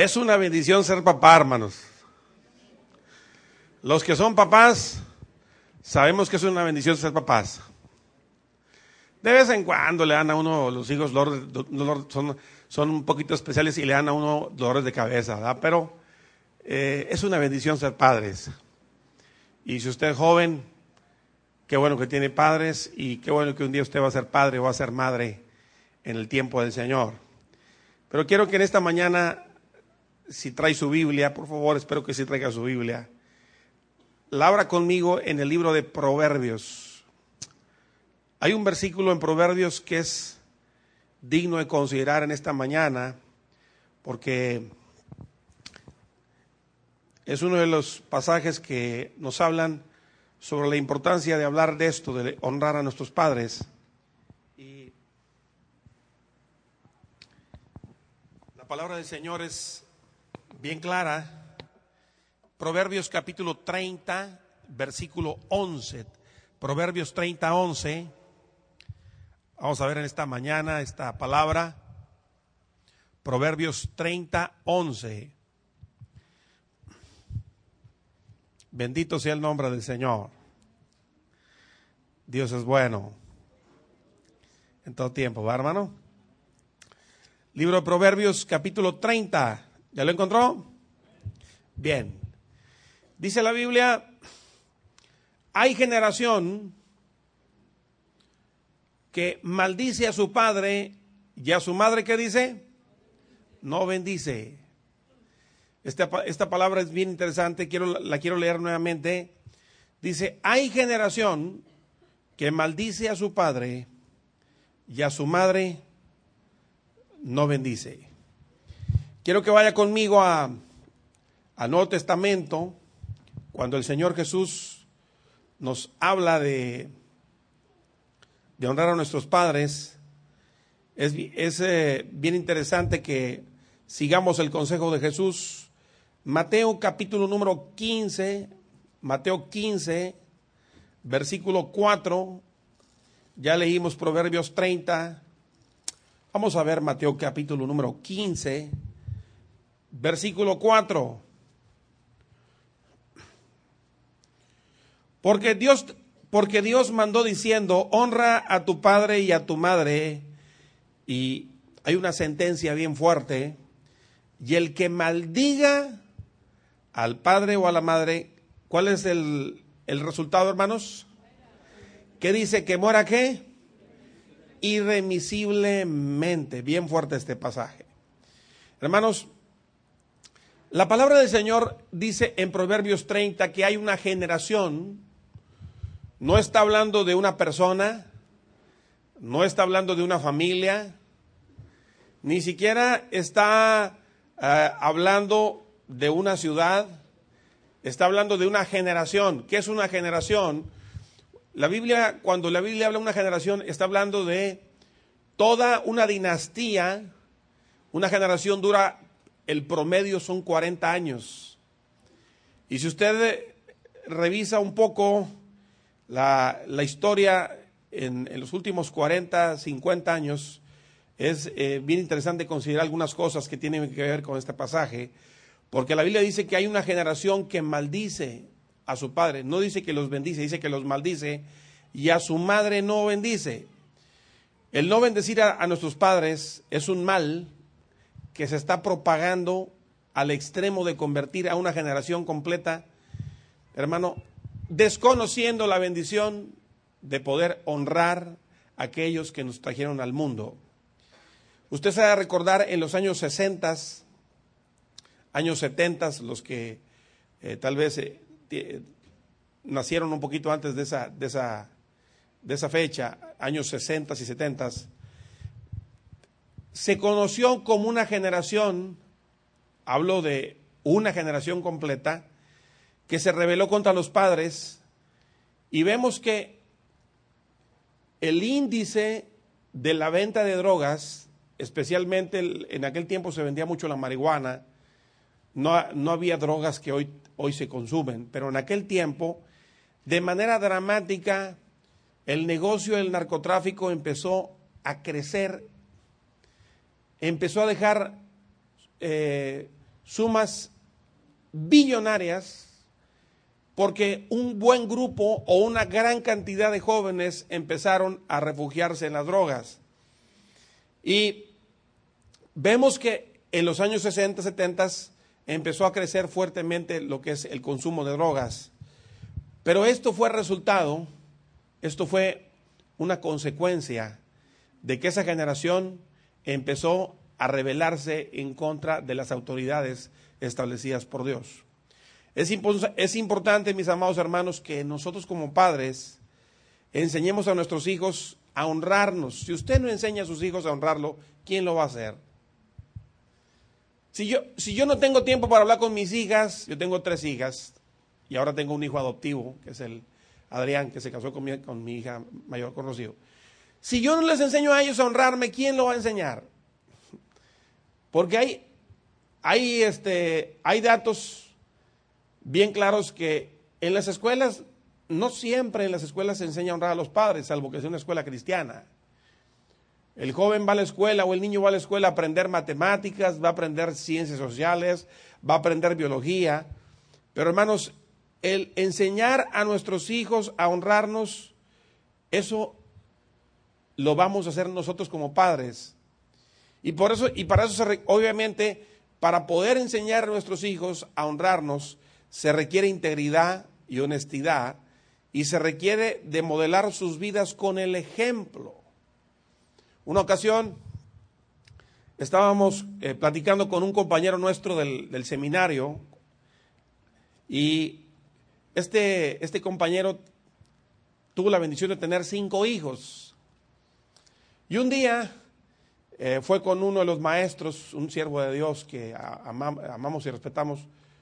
Es una bendición ser papá, hermanos. Los que son papás, sabemos que es una bendición ser papás. De vez en cuando le dan a uno, los hijos son un poquito especiales y le dan a uno dolores de cabeza, ¿verdad? Pero es una bendición ser padres. Y si usted es joven, qué bueno que tiene padres y qué bueno que un día usted va a ser padre o va a ser madre en el tiempo del Señor. Pero quiero que en esta mañana, si trae su Biblia, por favor, espero que sí traiga su Biblia, la abra conmigo en el libro de Proverbios. Hay un versículo en Proverbios que es digno de considerar en esta mañana, porque es uno de los pasajes que nos hablan sobre la importancia de hablar de esto, de honrar a nuestros padres. Y la palabra del Señor es bien clara. Proverbios capítulo 30, versículo 11. Proverbios 30, 11. Vamos a ver en esta mañana esta palabra. Proverbios 30, 11. Bendito sea el nombre del Señor. Dios es bueno en todo tiempo, ¿va, hermano? Libro de Proverbios capítulo 30. ¿Ya lo encontró? Bien. Dice la Biblia, hay generación que maldice a su padre y a su madre, ¿qué dice? No bendice. Esta palabra es bien interesante, la quiero leer nuevamente. Dice, hay generación que maldice a su padre y a su madre no bendice. Quiero que vaya conmigo al Nuevo Testamento, cuando el Señor Jesús nos habla de honrar a nuestros padres. Es bien interesante que sigamos el consejo de Jesús. Mateo capítulo número 15, Mateo 15, versículo 4, ya leímos Proverbios 30, vamos a ver Mateo capítulo número 15, versículo 4. Porque Dios mandó diciendo, honra a tu padre y a tu madre, y hay una sentencia bien fuerte, y el que maldiga al padre o a la madre, ¿cuál es el resultado, hermanos? ¿Qué dice? ¿Que muera qué? Irremisiblemente. Bien fuerte este pasaje. Hermanos, la palabra del Señor dice en Proverbios 30 que hay una generación, no está hablando de una persona, no está hablando de una familia, ni siquiera está hablando de una ciudad, está hablando de una generación. ¿Qué es una generación? Cuando la Biblia habla de una generación, está hablando de toda una dinastía. Una generación dura, el promedio son 40 años. Y si usted revisa un poco la historia en los últimos 40, 50 años, es bien interesante considerar algunas cosas que tienen que ver con este pasaje, porque la Biblia dice que hay una generación que maldice a su padre, no dice que los bendice, dice que los maldice, y a su madre no bendice. El no bendecir a nuestros padres es un mal que se está propagando al extremo de convertir a una generación completa, hermano, desconociendo la bendición de poder honrar a aquellos que nos trajeron al mundo. Usted se va a recordar en los años 60, años 70, los que tal vez nacieron un poquito antes de esa fecha, años 60 y 70, se conoció como una generación, hablo de una generación completa, que se rebeló contra los padres, y vemos que el índice de la venta de drogas, especialmente en aquel tiempo se vendía mucho la marihuana, no había drogas que hoy se consumen, pero en aquel tiempo, de manera dramática, el negocio del narcotráfico empezó a crecer, empezó a dejar sumas billonarias porque un buen grupo o una gran cantidad de jóvenes empezaron a refugiarse en las drogas. Y vemos que en los años 60, 70 empezó a crecer fuertemente lo que es el consumo de drogas. Pero esto fue una consecuencia de que esa generación empezó a rebelarse en contra de las autoridades establecidas por Dios. Es importante, mis amados hermanos, que nosotros como padres enseñemos a nuestros hijos a honrarnos. Si usted no enseña a sus hijos a honrarlo, ¿quién lo va a hacer? Si yo no tengo tiempo para hablar con mis hijas, yo tengo 3 hijas, y ahora tengo un hijo adoptivo, que es el Adrián, que se casó con mi hija mayor, con Rocío. Si yo no les enseño a ellos a honrarme, ¿quién lo va a enseñar? Porque hay datos bien claros que en las escuelas, no siempre en las escuelas se enseña a honrar a los padres, salvo que sea una escuela cristiana. El joven va a la escuela o el niño va a la escuela a aprender matemáticas, va a aprender ciencias sociales, va a aprender biología. Pero hermanos, el enseñar a nuestros hijos a honrarnos, eso lo vamos a hacer nosotros como padres. Y para eso obviamente, para poder enseñar a nuestros hijos a honrarnos, se requiere integridad y honestidad, y se requiere de modelar sus vidas con el ejemplo. Una ocasión estábamos platicando con un compañero nuestro del seminario, y este compañero tuvo la bendición de tener 5 hijos. Y un día fue con uno de los maestros, un siervo de Dios que amamos y respetamos,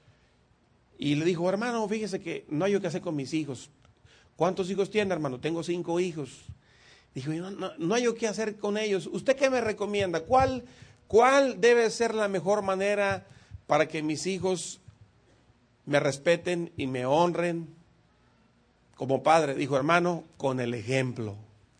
y le dijo: hermano, fíjese que no hay yo qué hacer con mis hijos. ¿Cuántos hijos tiene, hermano? Tengo 5 hijos. Dijo: no hay yo qué hacer con ellos. ¿Usted qué me recomienda? ¿Cuál debe ser la mejor manera para que mis hijos me respeten y me honren como padre? Dijo: hermano, con el ejemplo.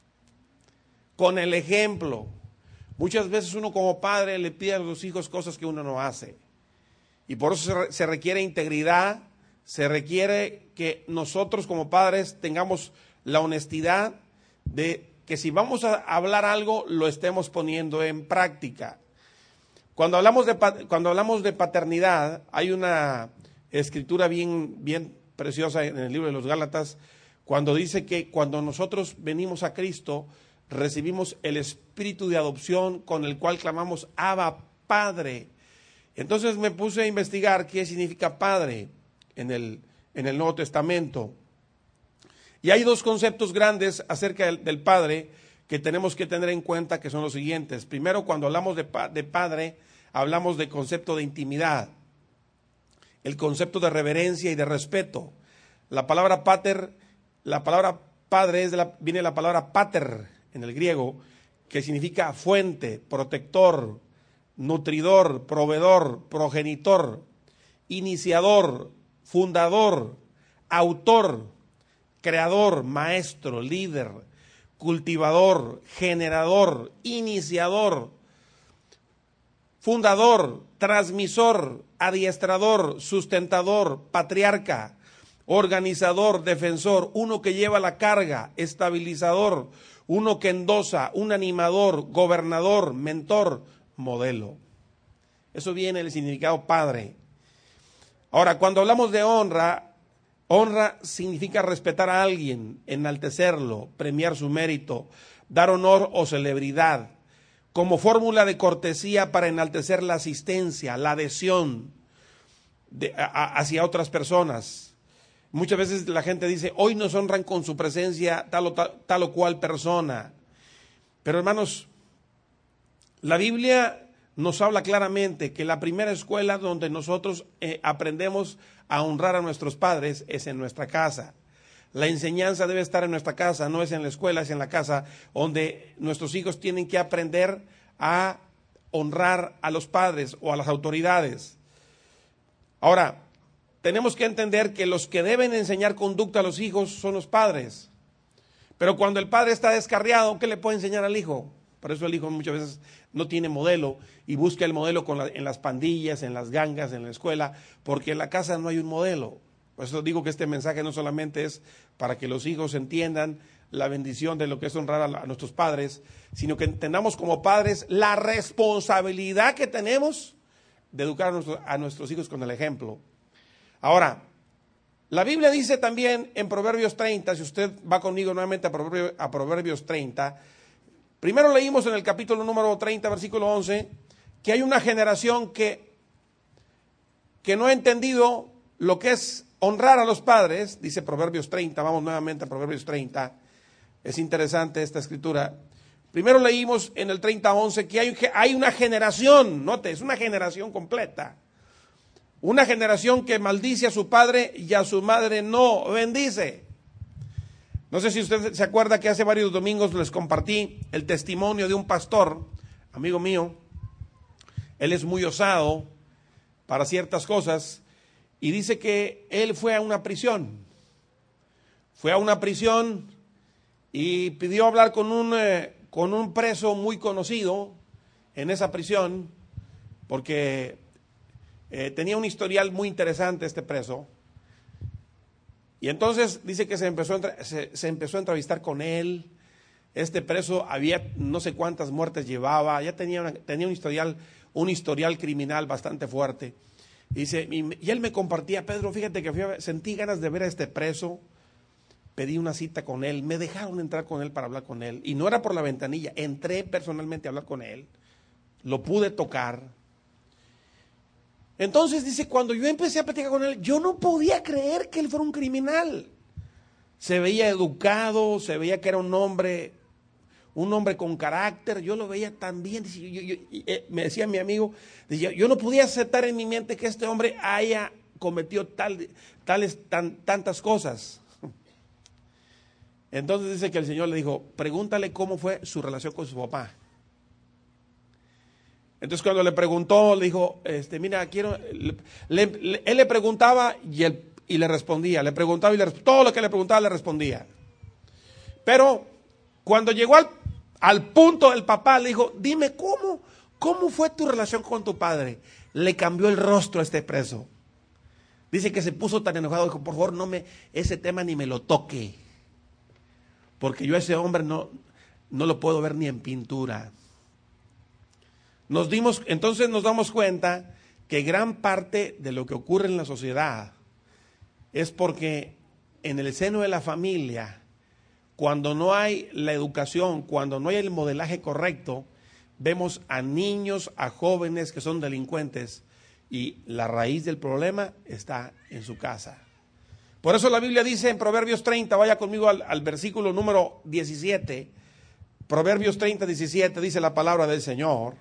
Con el ejemplo. Muchas veces uno como padre le pide a los hijos cosas que uno no hace. Y por eso se requiere integridad, se requiere que nosotros como padres tengamos la honestidad de que si vamos a hablar algo, lo estemos poniendo en práctica. Cuando hablamos de paternidad, hay una escritura bien preciosa en el libro de los Gálatas, cuando dice que cuando nosotros venimos a Cristo, recibimos el espíritu de adopción con el cual clamamos: Abba, Padre. Entonces me puse a investigar qué significa padre en el Nuevo Testamento. Y hay 2 conceptos grandes acerca del padre que tenemos que tener en cuenta, que son los siguientes. Primero, cuando hablamos de padre, hablamos del concepto de intimidad, el concepto de reverencia y de respeto. La palabra padre viene de la palabra pater en el griego, que significa fuente, protector, nutridor, proveedor, progenitor, iniciador, fundador, autor, creador, maestro, líder, cultivador, generador, iniciador, fundador, transmisor, adiestrador, sustentador, patriarca, organizador, defensor, uno que lleva la carga, estabilizador, uno que endosa, un animador, gobernador, mentor, modelo. Eso viene del significado padre. Ahora, cuando hablamos de honra significa respetar a alguien, enaltecerlo, premiar su mérito, dar honor o celebridad, como fórmula de cortesía para enaltecer la asistencia, la adhesión hacia otras personas. Muchas veces la gente dice: hoy nos honran con su presencia tal o cual persona. Pero hermanos, la Biblia nos habla claramente que la primera escuela donde nosotros aprendemos a honrar a nuestros padres es en nuestra casa. La enseñanza debe estar en nuestra casa, no es en la escuela, es en la casa, donde nuestros hijos tienen que aprender a honrar a los padres o a las autoridades. Ahora, tenemos que entender que los que deben enseñar conducta a los hijos son los padres. Pero cuando el padre está descarriado, ¿qué le puede enseñar al hijo? Por eso el hijo muchas veces no tiene modelo y busca el modelo en las pandillas, en las gangas, en la escuela, porque en la casa no hay un modelo. Por eso digo que este mensaje no solamente es para que los hijos entiendan la bendición de lo que es honrar a nuestros padres, sino que entendamos como padres la responsabilidad que tenemos de educar a nuestros hijos con el ejemplo. Ahora, la Biblia dice también en Proverbios 30, si usted va conmigo nuevamente a Proverbios 30, primero leímos en el capítulo número 30, versículo 11, que hay una generación que no ha entendido lo que es honrar a los padres, dice Proverbios 30, vamos nuevamente a Proverbios 30, es interesante esta escritura. Primero leímos en el 30:11 que hay una generación, note, es una generación completa. Una generación que maldice a su padre y a su madre no bendice. No sé si usted se acuerda que hace varios domingos les compartí el testimonio de un pastor, amigo mío. Él es muy osado para ciertas cosas y dice que él fue a una prisión. Fue a una prisión y pidió hablar con un preso muy conocido en esa prisión porque tenía un historial muy interesante este preso. Y entonces dice que se empezó a entrevistar con él. Este preso había no sé cuántas muertes llevaba, ya tenía un historial criminal bastante fuerte. Dice, y él me compartía, Pedro, fíjate que sentí ganas de ver a este preso, pedí una cita con él, me dejaron entrar con él para hablar con él, y no era por la ventanilla, entré personalmente a hablar con él, lo pude tocar. Entonces dice, cuando yo empecé a platicar con él, yo no podía creer que él fuera un criminal. Se veía educado, se veía que era un hombre con carácter, yo lo veía tan bien. Me decía mi amigo, decía, yo no podía aceptar en mi mente que este hombre haya cometido tantas cosas. Entonces dice que el Señor le dijo, pregúntale cómo fue su relación con su papá. Entonces cuando le preguntó, le dijo, mira, él le preguntaba y le respondía, le preguntaba todo lo que le preguntaba le respondía. Pero cuando llegó al punto, el papá le dijo, dime cómo fue tu relación con tu padre. Le cambió el rostro a este preso. Dice que se puso tan enojado, dijo, por favor, ese tema ni me lo toque, porque yo a ese hombre no lo puedo ver ni en pintura. Entonces nos damos cuenta que gran parte de lo que ocurre en la sociedad es porque en el seno de la familia, cuando no hay la educación, cuando no hay el modelaje correcto, vemos a niños, a jóvenes que son delincuentes y la raíz del problema está en su casa. Por eso la Biblia dice en Proverbios 30, vaya conmigo al versículo número 17, Proverbios 30, 17, dice la palabra del Señor.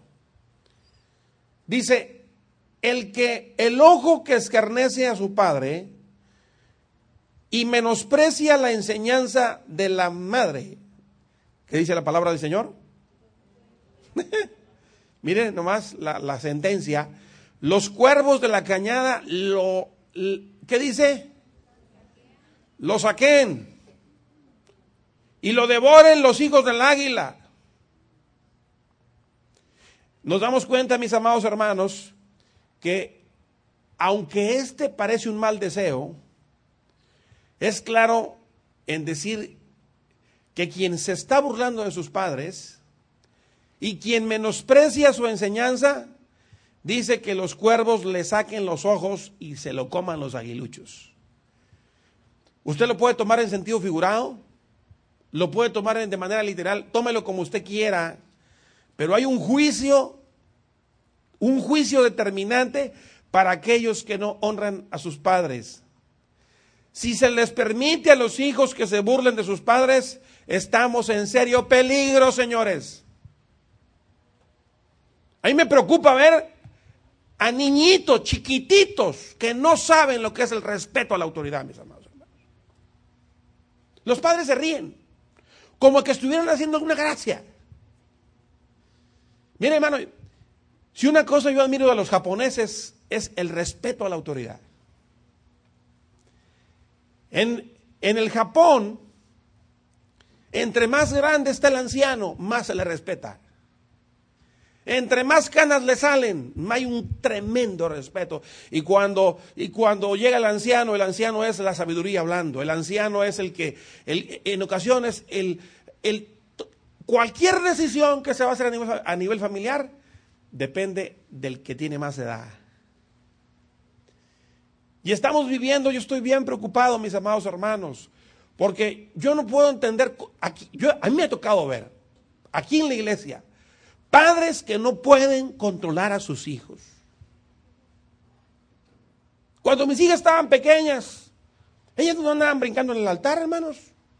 Dice, el ojo que escarnece a su padre y menosprecia la enseñanza de la madre. ¿Qué dice la palabra del Señor? Mire nomás la sentencia. Los cuervos de la cañada ¿qué dice? Lo saquen y lo devoren los hijos del águila. Nos damos cuenta, mis amados hermanos, que aunque parece un mal deseo, es claro en decir que quien se está burlando de sus padres y quien menosprecia su enseñanza, dice que los cuervos le saquen los ojos y se lo coman los aguiluchos. Usted lo puede tomar en sentido figurado, lo puede tomar de manera literal, tómelo como usted quiera, pero hay un juicio determinante para aquellos que no honran a sus padres. Si se les permite a los hijos que se burlen de sus padres, estamos en serio peligro, señores. A mí me preocupa ver a niñitos chiquititos que no saben lo que es el respeto a la autoridad, mis amados hermanos. Los padres se ríen, como que estuvieran haciendo alguna gracia. Mire, hermano, si una cosa yo admiro de los japoneses es el respeto a la autoridad. En el Japón, entre más grande está el anciano, más se le respeta. entre más canas le salen. Hay un tremendo respeto. Y cuando llega el anciano es la sabiduría hablando. El anciano es el que, en ocasiones, cualquier decisión que se va a hacer a nivel familiar depende del que tiene más edad. Y estamos viviendo, yo estoy bien preocupado, mis amados hermanos, porque yo no puedo entender, a mí me ha tocado ver, aquí en la iglesia, padres que no pueden controlar a sus hijos. Cuando mis hijas estaban pequeñas, ellas no andaban brincando en el altar, hermanos.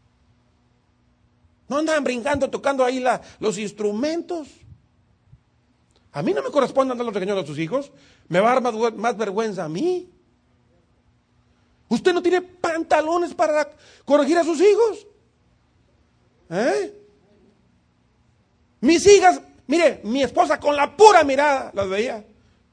No andaban brincando, tocando ahí los instrumentos. A mí no me corresponde andar los regañando a sus hijos. Me va a dar más vergüenza a mí. Usted no tiene pantalones para corregir a sus hijos. Mis hijas, mire, mi esposa con la pura mirada las veía.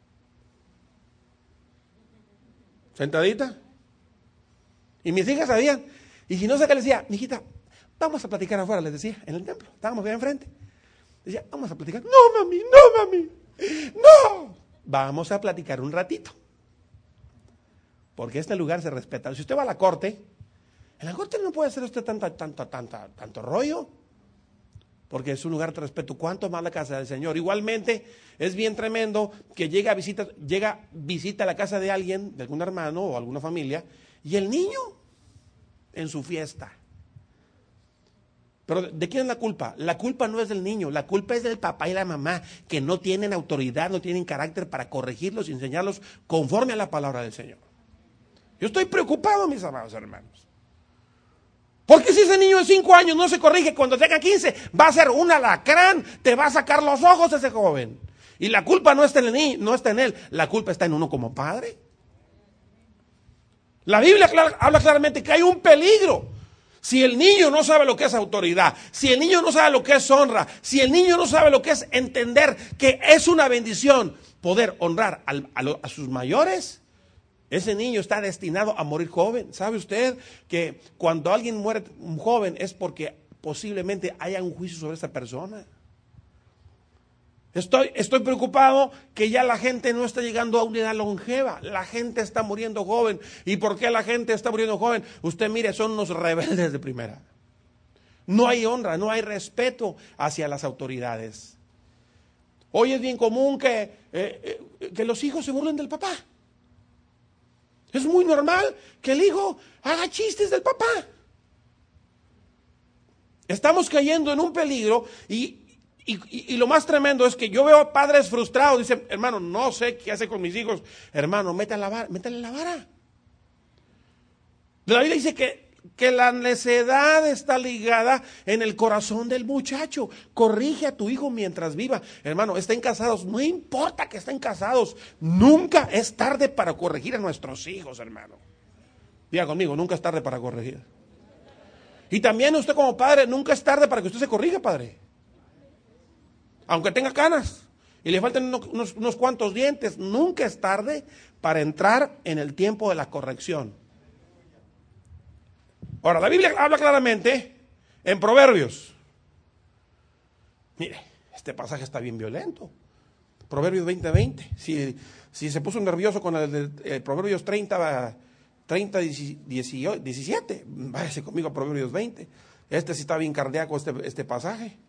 Sentadita. Y mis hijas sabían. Y si no sé qué les decía, mijita, vamos a platicar afuera, les decía, en el templo. Estábamos ahí enfrente. Decía, vamos a platicar. No, mami, no, mami. No. Vamos a platicar un ratito. Porque este lugar se respeta. Si usted va a la corte, en la corte no puede hacer usted tanto rollo. Porque es un lugar de respeto. ¿Cuánto más la casa del Señor? Igualmente, es bien tremendo que llega visita a la casa de alguien, de algún hermano o alguna familia, y el niño en su fiesta. Pero ¿de quién es la culpa? La culpa no es del niño, la culpa es del papá y la mamá, que no tienen autoridad, no tienen carácter para corregirlos y enseñarlos conforme a la palabra del Señor. Yo estoy preocupado, mis amados hermanos. Porque si ese niño de 5 años no se corrige, cuando tenga 15, va a ser un alacrán, te va a sacar los ojos ese joven. Y la culpa no está en el niño, no está en él, la culpa está en uno como padre. La Biblia habla claramente que hay un peligro. Si el niño no sabe lo que es autoridad, si el niño no sabe lo que es honra, si el niño no sabe lo que es entender que es una bendición poder honrar a sus mayores, ese niño está destinado a morir joven. ¿Sabe usted que cuando alguien muere joven es porque posiblemente haya un juicio sobre esa persona? Estoy preocupado que ya la gente no está llegando a una edad longeva. La gente está muriendo joven. ¿Y por qué la gente está muriendo joven? Usted mire, son unos rebeldes de primera. No hay honra, no hay respeto hacia las autoridades. Hoy es bien común que los hijos se burlen del papá. Es muy normal que el hijo haga chistes del papá. Estamos cayendo en un peligro y lo más tremendo es que yo veo a padres frustrados. Dicen, hermano, no sé qué hace con mis hijos. Hermano, métale la vara. La Biblia dice que la necedad está ligada en el corazón del muchacho. Corrige a tu hijo mientras viva. Hermano, estén casados, no importa que estén casados. Nunca es tarde para corregir a nuestros hijos, hermano. Diga conmigo, nunca es tarde para corregir. Y también usted como padre, nunca es tarde para que usted se corrija, padre. Aunque tenga canas y le falten unos cuantos dientes, nunca es tarde para entrar en el tiempo de la corrección. Ahora, la Biblia habla claramente en Proverbios. Mire, este pasaje está bien violento. Proverbios 20:20. Si se puso nervioso con el de Proverbios 17, váyase conmigo a Proverbios 20. Este sí está bien cardíaco, este pasaje.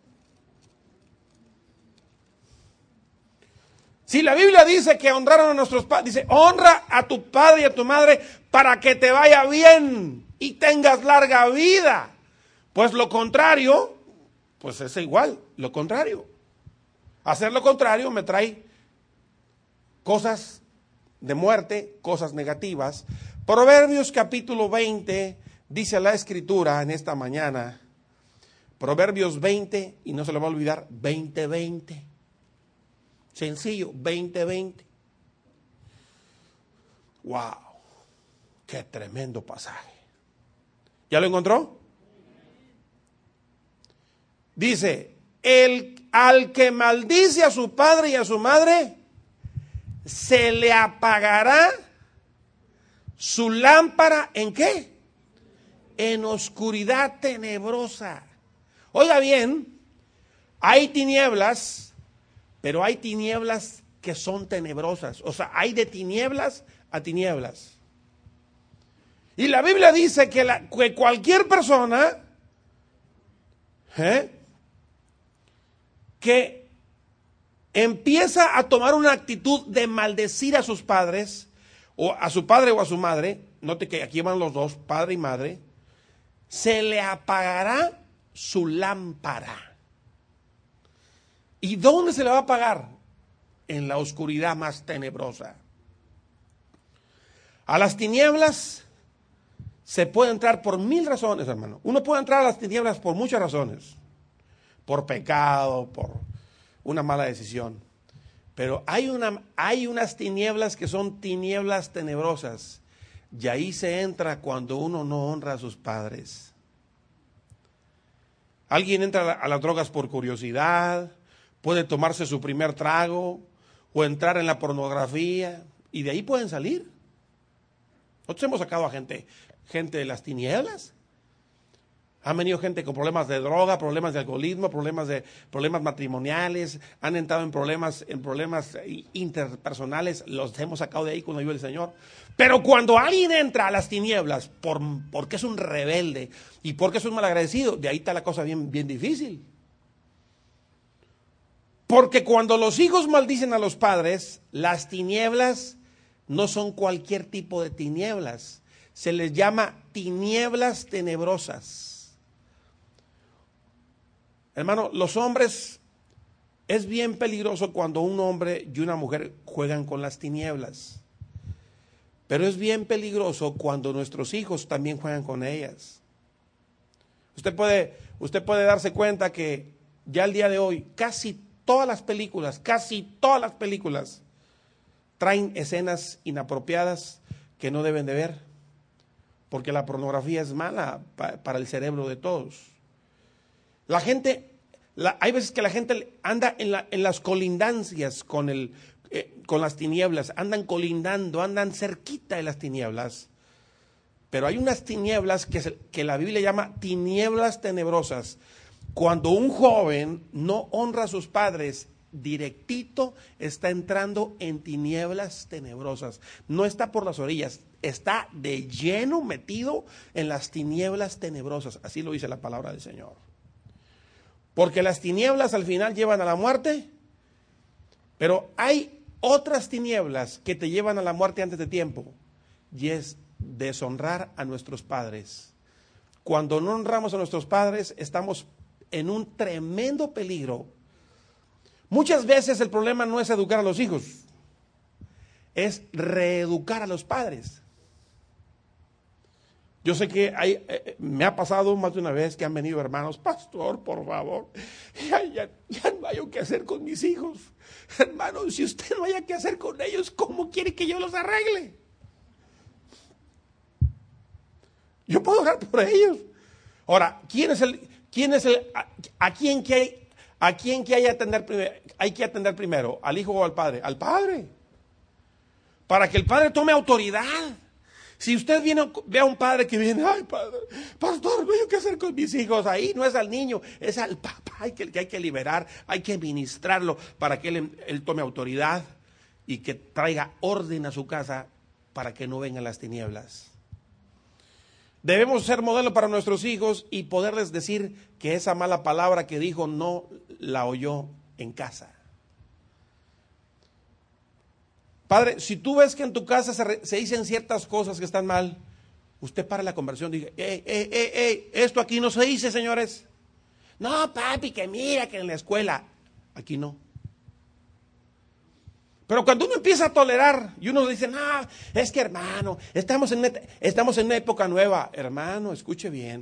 Si la Biblia dice que honraron a nuestros padres, dice, honra a tu padre y a tu madre para que te vaya bien y tengas larga vida. Pues lo contrario, pues es igual, lo contrario. Hacer lo contrario me trae cosas de muerte, cosas negativas. Proverbios capítulo 20, dice la Escritura en esta mañana, Proverbios 20, y no se lo va a olvidar, 20:20. Sencillo, 20:20. ¡Wow! ¡Qué tremendo pasaje! ¿Ya lo encontró? Dice, al que maldice a su padre y a su madre, se le apagará su lámpara, ¿en qué? En oscuridad tenebrosa. Oiga bien, hay tinieblas pero hay tinieblas que son tenebrosas. O sea, hay de tinieblas a tinieblas. Y la Biblia dice que cualquier persona que empieza a tomar una actitud de maldecir a sus padres, o a su padre o a su madre, note que aquí van los dos, padre y madre, se le apagará su lámpara. ¿Y dónde se le va a apagar? En la oscuridad más tenebrosa. A las tinieblas se puede entrar por 1000 razones, hermano. Uno puede entrar a las tinieblas por muchas razones. Por pecado, por una mala decisión. Pero hay unas tinieblas que son tinieblas tenebrosas. Y ahí se entra cuando uno no honra a sus padres. Alguien entra a las drogas por curiosidad, puede tomarse su primer trago o entrar en la pornografía y de ahí pueden salir. Nosotros hemos sacado a gente de las tinieblas. Han venido gente con problemas de droga, problemas de alcoholismo, problemas matrimoniales, han entrado en problemas interpersonales, los hemos sacado de ahí con la ayuda del Señor. Pero cuando alguien entra a las tinieblas porque es un rebelde y porque es un malagradecido, de ahí está la cosa bien, bien difícil. Porque cuando los hijos maldicen a los padres, las tinieblas no son cualquier tipo de tinieblas. Se les llama tinieblas tenebrosas. Hermano, los hombres, es bien peligroso cuando un hombre y una mujer juegan con las tinieblas. Pero es bien peligroso cuando nuestros hijos también juegan con ellas. Usted puede darse cuenta que ya al día de hoy casi todas las películas traen escenas inapropiadas que no deben de ver. Porque la pornografía es mala para el cerebro de todos. Hay veces que la gente anda en las colindancias con las tinieblas, andan colindando, andan cerquita de las tinieblas. Pero hay unas tinieblas que la Biblia llama tinieblas tenebrosas. Cuando un joven no honra a sus padres, directito está entrando en tinieblas tenebrosas. No está por las orillas, está de lleno metido en las tinieblas tenebrosas. Así lo dice la palabra del Señor. Porque las tinieblas al final llevan a la muerte, pero hay otras tinieblas que te llevan a la muerte antes de tiempo, y es deshonrar a nuestros padres. Cuando no honramos a nuestros padres, estamos en un tremendo peligro. Muchas veces el problema no es educar a los hijos, es reeducar a los padres. Yo sé que me ha pasado más de una vez que han venido hermanos, pastor, por favor, ya no hay qué hacer con mis hijos. Hermano, si usted no haya qué hacer con ellos, ¿cómo quiere que yo los arregle? Yo puedo orar por ellos. Ahora, ¿a quién que hay que atender primero? ¿Al hijo o al padre? Al padre. Para que el padre tome autoridad. Si usted ve a un padre que viene, ay, padre, pastor, no hay qué hacer con mis hijos. Ahí no es al niño, es al papá que hay que liberar, hay que ministrarlo para que él tome autoridad y que traiga orden a su casa para que no vengan las tinieblas. Debemos ser modelo para nuestros hijos y poderles decir que esa mala palabra que dijo no la oyó en casa. Padre, si tú ves que en tu casa se dicen ciertas cosas que están mal, usted para la conversión, diga, esto aquí no se dice, señores. No, papi, que mira que en la escuela, aquí no. Pero cuando uno empieza a tolerar y uno dice, no, es que hermano, estamos en una época nueva. Hermano, escuche bien.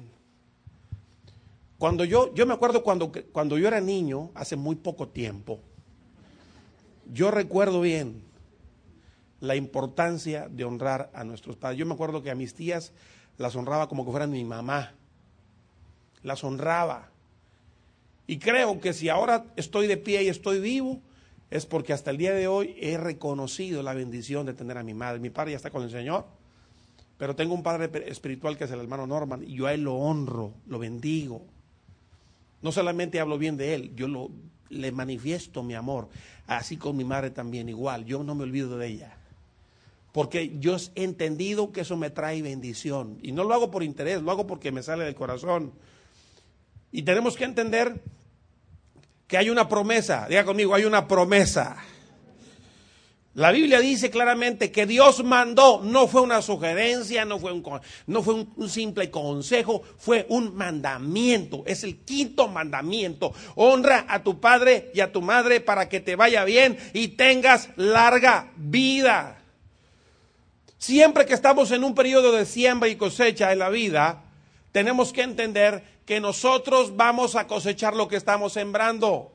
Yo me acuerdo cuando yo era niño, hace muy poco tiempo, yo recuerdo bien la importancia de honrar a nuestros padres. Yo me acuerdo que a mis tías las honraba como que fueran mi mamá. Las honraba. Y creo que si ahora estoy de pie y estoy vivo, es porque hasta el día de hoy he reconocido la bendición de tener a mi madre. Mi padre ya está con el Señor, pero tengo un padre espiritual que es el hermano Norman, y yo a él lo honro, lo bendigo. No solamente hablo bien de él, yo le manifiesto mi amor. Así con mi madre también igual, yo no me olvido de ella. Porque yo he entendido que eso me trae bendición. Y no lo hago por interés, lo hago porque me sale del corazón. Y tenemos que entender que hay una promesa. Diga conmigo, hay una promesa. La Biblia dice claramente que Dios mandó, no fue una sugerencia, no fue un simple consejo, fue un mandamiento. Es el 5º mandamiento. Honra a tu padre y a tu madre para que te vaya bien y tengas larga vida. Siempre que estamos en un periodo de siembra y cosecha en la vida, tenemos que entender que nosotros vamos a cosechar lo que estamos sembrando.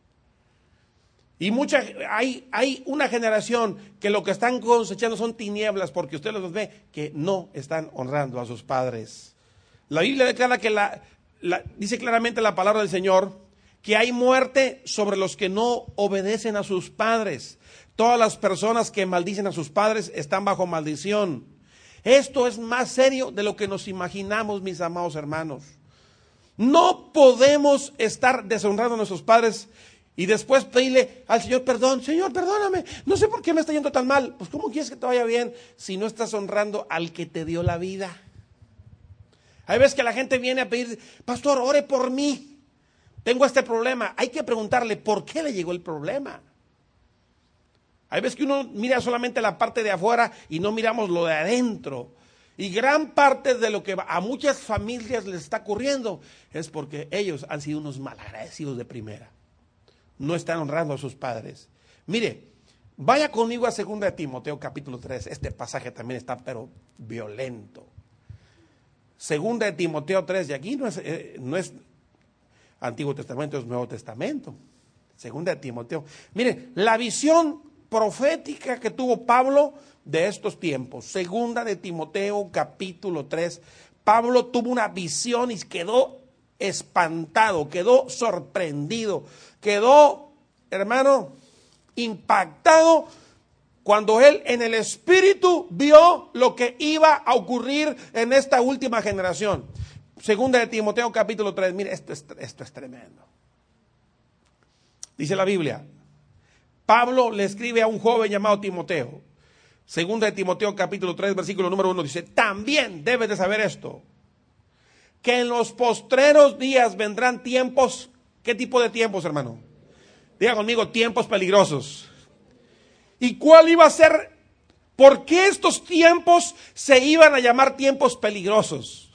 Y hay una generación que lo que están cosechando son tinieblas, porque usted los ve que no están honrando a sus padres. La Biblia declara que dice claramente la palabra del Señor que hay muerte sobre los que no obedecen a sus padres. Todas las personas que maldicen a sus padres están bajo maldición. Esto es más serio de lo que nos imaginamos, mis amados hermanos. No podemos estar deshonrando a nuestros padres y después pedirle al Señor perdón. Señor, perdóname, no sé por qué me está yendo tan mal. Pues ¿cómo quieres que te vaya bien si no estás honrando al que te dio la vida? Hay veces que la gente viene a pedir, pastor, ore por mí, tengo este problema. Hay que preguntarle por qué le llegó el problema. Hay veces que uno mira solamente la parte de afuera y no miramos lo de adentro. Y gran parte de lo que a muchas familias les está ocurriendo es porque ellos han sido unos malagradecidos de primera. No están honrando a sus padres. Mire, vaya conmigo a 2 de Timoteo capítulo 3. Este pasaje también está pero violento. 2 de Timoteo 3, y aquí no es Antiguo Testamento, es Nuevo Testamento. 2 de Timoteo. Mire, la visión profética que tuvo Pablo de estos tiempos. 2 de Timoteo capítulo 3. Pablo tuvo una visión y quedó espantado, quedó sorprendido, quedó, hermano, impactado cuando él en el espíritu vio lo que iba a ocurrir en esta última generación. 2 de Timoteo capítulo 3, mire, esto es tremendo. Dice la Biblia, Pablo le escribe a un joven llamado Timoteo. 2 de Timoteo capítulo 3, versículo número 1 dice, también debes de saber esto, que en los postreros días vendrán tiempos. ¿Qué tipo de tiempos, hermano? Diga conmigo, tiempos peligrosos. ¿Y cuál iba a ser? ¿Por qué estos tiempos se iban a llamar tiempos peligrosos?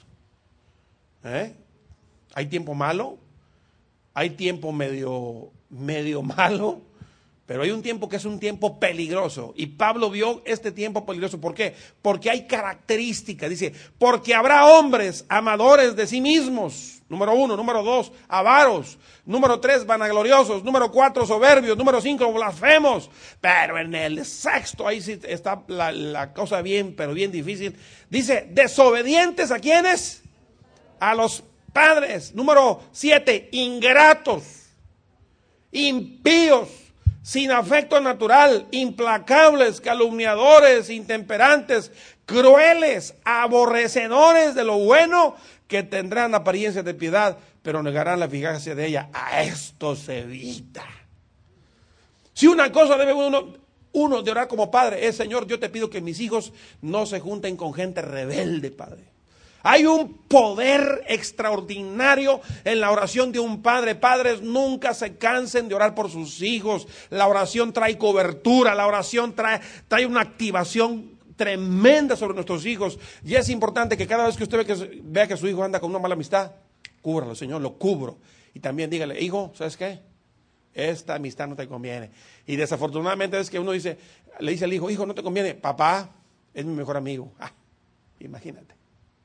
¿Hay tiempo malo? ¿Hay tiempo medio malo? Pero hay un tiempo que es un tiempo peligroso. Y Pablo vio este tiempo peligroso. ¿Por qué? Porque hay características. Dice, porque habrá hombres amadores de sí mismos. Número 1. Número 2, avaros. Número 3, vanagloriosos. Número 4, soberbios. Número 5, blasfemos. Pero en el 6º, ahí sí está la cosa bien, pero bien difícil. Dice, desobedientes ¿a quiénes? A los padres. Número 7, ingratos. Impíos. Sin afecto natural, implacables, calumniadores, intemperantes, crueles, aborrecedores de lo bueno, que tendrán apariencia de piedad, pero negarán la eficacia de ella. A esto se evita. Si una cosa debe uno de orar como padre es, Señor, yo te pido que mis hijos no se junten con gente rebelde, Padre. Hay un poder extraordinario en la oración de un padre. Padres, nunca se cansen de orar por sus hijos. La oración trae cobertura, la oración trae una activación tremenda sobre nuestros hijos. Y es importante que cada vez que usted vea que su hijo anda con una mala amistad, cúbralo, Señor, lo cubro. Y también dígale, hijo, ¿sabes qué? Esta amistad no te conviene. Y desafortunadamente es que uno le dice al hijo, hijo, no te conviene. Papá es mi mejor amigo. Imagínate.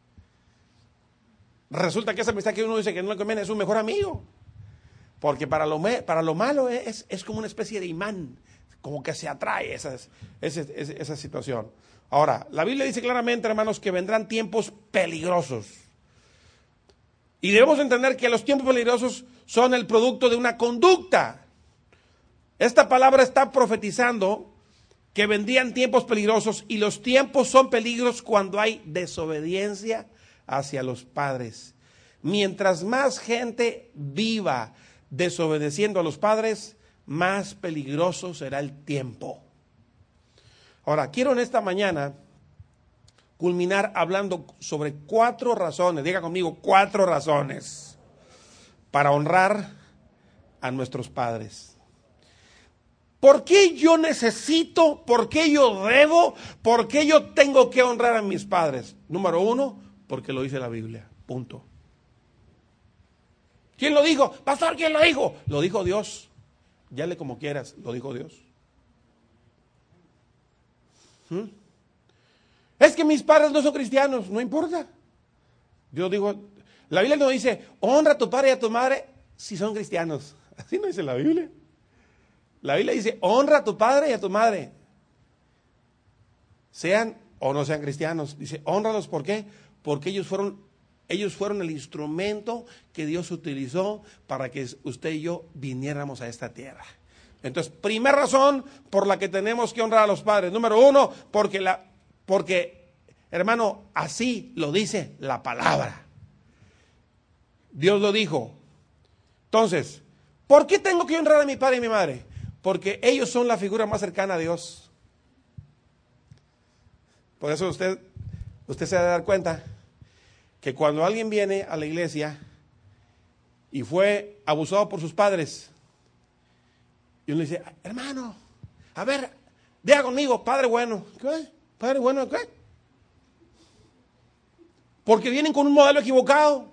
Resulta que esa amistad que uno dice que no le conviene es un mejor amigo. Porque para lo malo es como una especie de imán, como que se atrae esa situación. Ahora, la Biblia dice claramente, hermanos, que vendrán tiempos peligrosos. Y debemos entender que los tiempos peligrosos son el producto de una conducta. Esta palabra está profetizando que vendrían tiempos peligrosos, y los tiempos son peligros cuando hay desobediencia hacia los padres. Mientras más gente viva desobedeciendo a los padres, más peligroso será el tiempo. Ahora, quiero en esta mañana culminar hablando sobre 4 razones, diga conmigo, 4 razones para honrar a nuestros padres. ¿Por qué yo necesito, por qué yo debo, por qué yo tengo que honrar a mis padres? Número 1, porque lo dice la Biblia, punto. ¿Quién lo dijo? Pastor, ¿quién lo dijo? Lo dijo Dios. Llále como quieras, lo dijo Dios. Es que mis padres no son cristianos, no importa. Yo digo, la Biblia no dice, honra a tu padre y a tu madre si son cristianos. Así no dice la Biblia. La Biblia dice, honra a tu padre y a tu madre, sean o no sean cristianos. Dice, hónralos, ¿por qué? Porque ellos fueron el instrumento que Dios utilizó para que usted y yo viniéramos a esta tierra. Entonces, primera razón por la que tenemos que honrar a los padres. Número 1, porque, hermano, así lo dice la palabra. Dios lo dijo. Entonces, ¿por qué tengo que honrar a mi padre y mi madre? Porque ellos son la figura más cercana a Dios. Por eso usted se ha de dar cuenta que cuando alguien viene a la iglesia y fue abusado por sus padres, y uno le dice, hermano, a ver, diga conmigo, padre bueno. ¿Qué? ¿Padre bueno qué? Porque vienen con un modelo equivocado.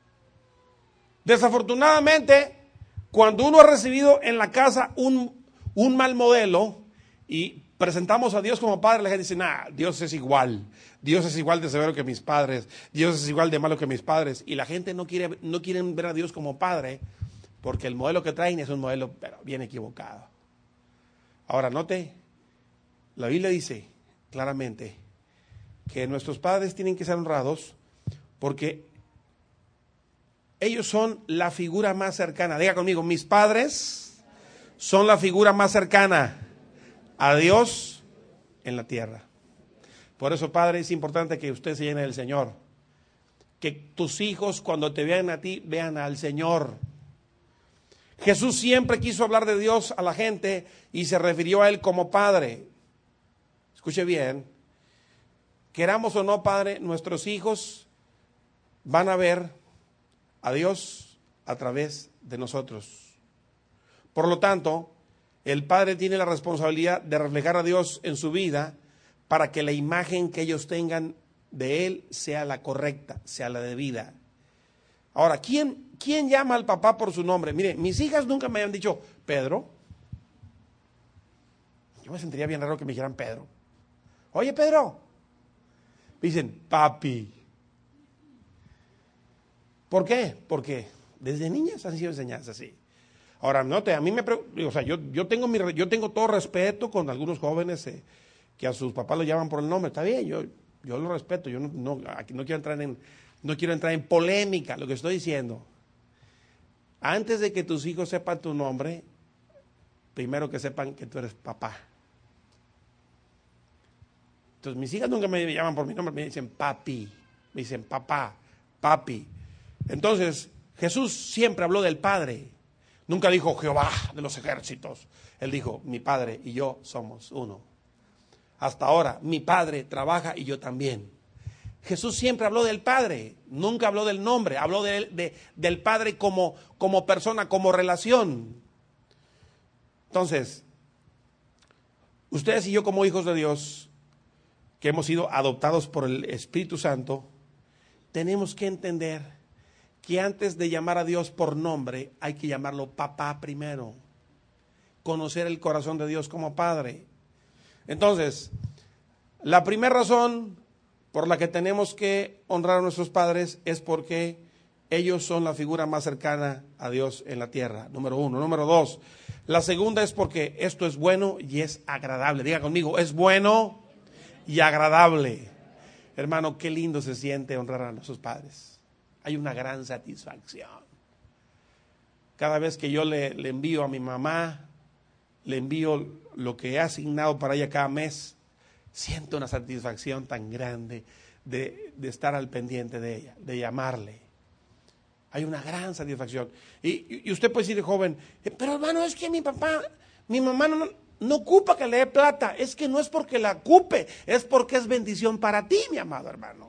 Desafortunadamente, cuando uno ha recibido en la casa un mal modelo y presentamos a Dios como padre, la gente dice, nah, Dios es igual de severo que mis padres, Dios es igual de malo que mis padres, y la gente no quieren ver a Dios como padre, porque el modelo que traen es un modelo pero bien equivocado. Ahora note, la Biblia dice claramente que nuestros padres tienen que ser honrados porque ellos son la figura más cercana. Diga conmigo, mis padres son la figura más cercana a Dios en la tierra. Por eso, padre, es importante que usted se llene del Señor. Que tus hijos, cuando te vean a ti, vean al Señor. Jesús siempre quiso hablar de Dios a la gente y se refirió a Él como Padre. Escuche bien, queramos o no, Padre, nuestros hijos van a ver a Dios a través de nosotros. Por lo tanto, el Padre tiene la responsabilidad de reflejar a Dios en su vida para que la imagen que ellos tengan de Él sea la correcta, sea la debida. Ahora, ¿quién llama al papá por su nombre? Mire, mis hijas nunca me han dicho Pedro. Yo me sentiría bien raro que me dijeran Pedro. Oye, Pedro. Me dicen, papi. ¿Por qué? Porque desde niñas han sido enseñadas así. Ahora, note, a mí yo tengo todo respeto con algunos jóvenes que a sus papás lo llaman por el nombre. Está bien, yo lo respeto. Yo aquí no quiero entrar en polémica. Lo que estoy diciendo, antes de que tus hijos sepan tu nombre, primero que sepan que tú eres papá. Entonces, mis hijas nunca me llaman por mi nombre, me dicen papi, me dicen papá, papi. Entonces, Jesús siempre habló del Padre. Nunca dijo Jehová de los ejércitos. Él dijo, mi Padre y yo somos uno. Hasta ahora, mi Padre trabaja y yo también. Jesús siempre habló del Padre, nunca habló del nombre, habló del Padre como persona, como relación. Entonces, ustedes y yo como hijos de Dios, que hemos sido adoptados por el Espíritu Santo, tenemos que entender que antes de llamar a Dios por nombre, hay que llamarlo papá primero. Conocer el corazón de Dios como Padre. Entonces, la primera razón por la que tenemos que honrar a nuestros padres es porque ellos son la figura más cercana a Dios en la tierra, número 1. Número 2, la segunda es porque esto es bueno y es agradable. Diga conmigo, es bueno y agradable. Hermano, qué lindo se siente honrar a nuestros padres. Hay una gran satisfacción. Cada vez que yo le envío a mi mamá, le envío lo que he asignado para ella cada mes, siento una satisfacción tan grande de estar al pendiente de ella, de llamarle. Hay una gran satisfacción. Y usted puede decir, joven, pero hermano, es que mi mamá no ocupa que le dé plata. Es que no es porque la ocupe, es porque es bendición para ti, mi amado hermano.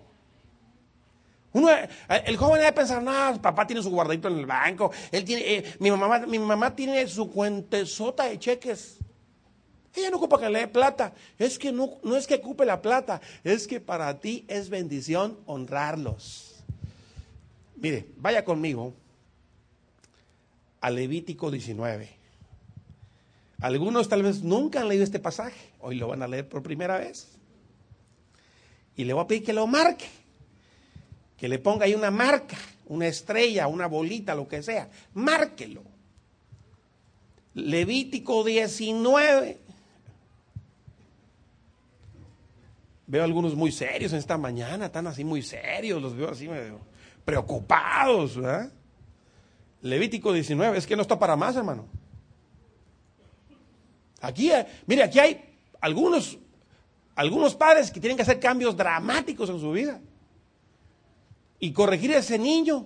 El joven debe pensar, no, papá tiene su guardadito en el banco, él tiene, mi mamá tiene su cuentesota de cheques. Ella no ocupa que le dé plata. Es que no es que ocupe la plata, es que para ti es bendición honrarlos. Mire, vaya conmigo a Levítico 19. Algunos tal vez nunca han leído este pasaje, hoy lo van a leer por primera vez. Y le voy a pedir que lo marque, que le ponga ahí una marca, una estrella, una bolita, lo que sea. Márquelo. Levítico 19. Veo algunos muy serios en esta mañana, están así muy serios, los veo así medio preocupados, ¿verdad? Levítico 19, es que no está para más, hermano. Aquí, mire, aquí hay algunos padres que tienen que hacer cambios dramáticos en su vida y corregir a ese niño,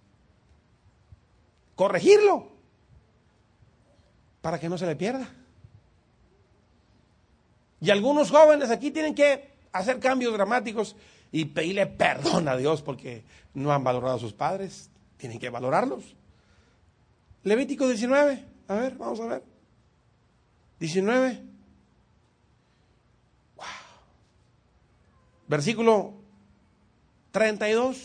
corregirlo para que no se le pierda. Y algunos jóvenes aquí tienen que hacer cambios dramáticos y pedirle perdón a Dios porque no han valorado a sus padres. Tienen que valorarlos. Levítico 19, a ver, vamos a ver. 19. Wow. Versículo 32.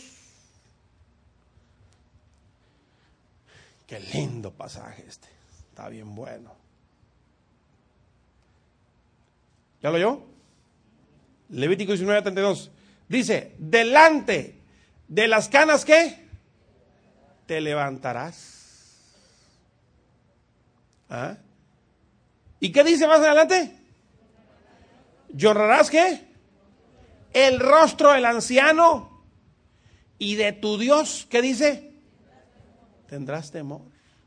Qué lindo pasaje este. Está bien bueno. ¿Ya lo oyó? Levítico 19, 32. Dice, delante de las canas, ¿qué? Te levantarás. ¿Ah? ¿Y qué dice más adelante? ¿Y honrarás qué? El rostro del anciano y de tu Dios, ¿qué dice? Tendrás temor.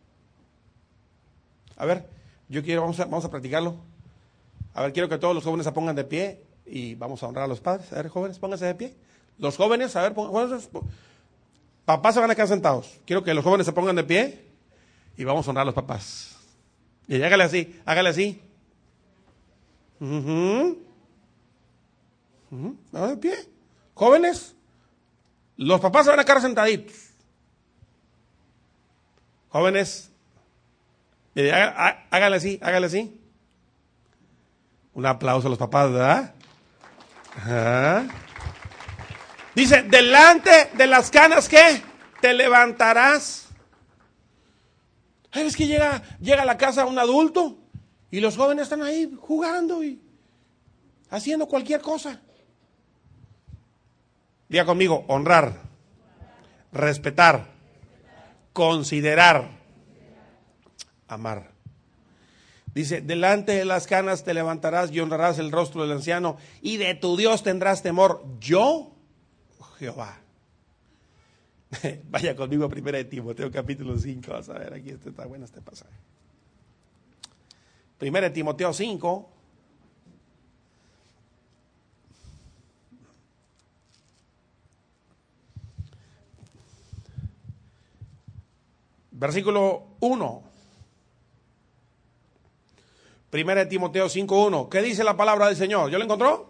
A ver, vamos a practicarlo. A ver, quiero que todos los jóvenes se pongan de pie y vamos a honrar a los padres. A ver, jóvenes, pónganse de pie. Los jóvenes, a ver, papás se van a quedar sentados. Quiero que los jóvenes se pongan de pie y vamos a honrar a los papás. Y hágale así, hágale así. Vamos de pie. Jóvenes, los papás se van a quedar sentaditos. Jóvenes, hágale así, hágale así. Un aplauso a los papás, ¿verdad? Ajá. Dice, delante de las canas, ¿qué? Te levantarás. ¿Sabes que llega a la casa un adulto y los jóvenes están ahí jugando y haciendo cualquier cosa? Diga conmigo, honrar, respetar, considerar, amar. Dice, delante de las canas te levantarás y honrarás el rostro del anciano y de tu Dios tendrás temor. Yo, Jehová. Vaya conmigo a 1 Timoteo capítulo 5. Vas a ver, aquí está bueno este pasaje. 1 Timoteo 5. Versículo 1. 1 Timoteo 5:1. ¿Qué dice la palabra del Señor? ¿Ya lo encontró?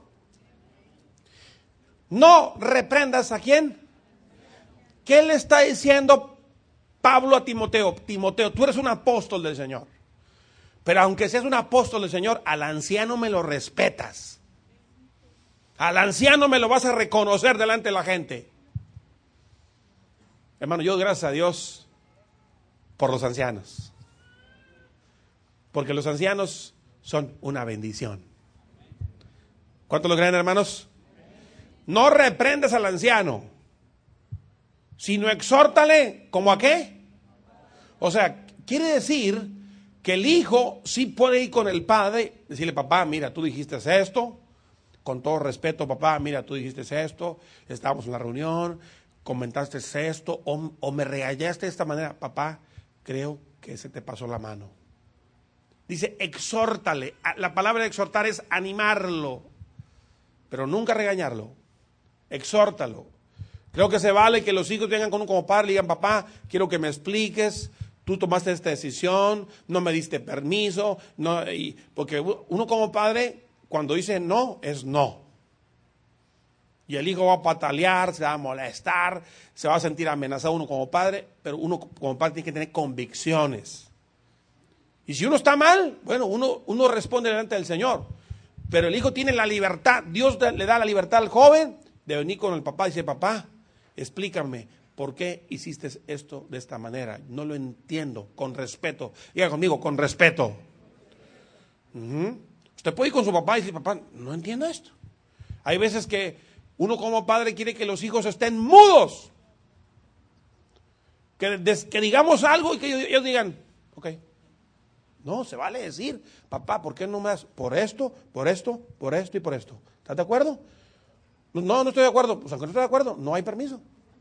No reprendas a quién. ¿Qué le está diciendo Pablo a Timoteo? Timoteo, tú eres un apóstol del Señor. Pero aunque seas un apóstol del Señor, al anciano me lo respetas. Al anciano me lo vas a reconocer delante de la gente. Hermano, yo gracias a Dios por los ancianos. Porque los ancianos son una bendición. ¿Cuántos lo creen, hermanos? No reprendes al anciano, sino exhórtale, ¿como a qué? O sea, quiere decir que el hijo sí puede ir con el padre, decirle, papá, mira, tú dijiste esto, con todo respeto, papá, mira, tú dijiste esto, estábamos en la reunión, comentaste esto, o me regañaste de esta manera, papá, creo que se te pasó la mano. Dice, exhórtale. La palabra de exhortar es animarlo, pero nunca regañarlo. Exhórtalo. Creo que se vale que los hijos vengan con uno como padre y digan, papá, quiero que me expliques, tú tomaste esta decisión, no me diste permiso, porque uno como padre, cuando dice no, es no. Y el hijo va a patalear, se va a molestar, se va a sentir amenazado uno como padre, pero uno como padre tiene que tener convicciones. Y si uno está mal, bueno, uno responde delante del Señor. Pero el hijo tiene la libertad, Dios le da la libertad al joven de venir con el papá y decir, papá, explícame, ¿por qué hiciste esto de esta manera? No lo entiendo, con respeto. Diga conmigo, con respeto. Usted puede ir con su papá y decir, papá, no entiendo esto. Hay veces que uno como padre quiere que los hijos estén mudos. Que digamos algo y que ellos digan, ok. No, se vale decir, papá, ¿por qué no me das por esto, por esto, por esto y por esto? ¿Estás de acuerdo? No estoy de acuerdo. Pues aunque no estoy de acuerdo, no hay permiso.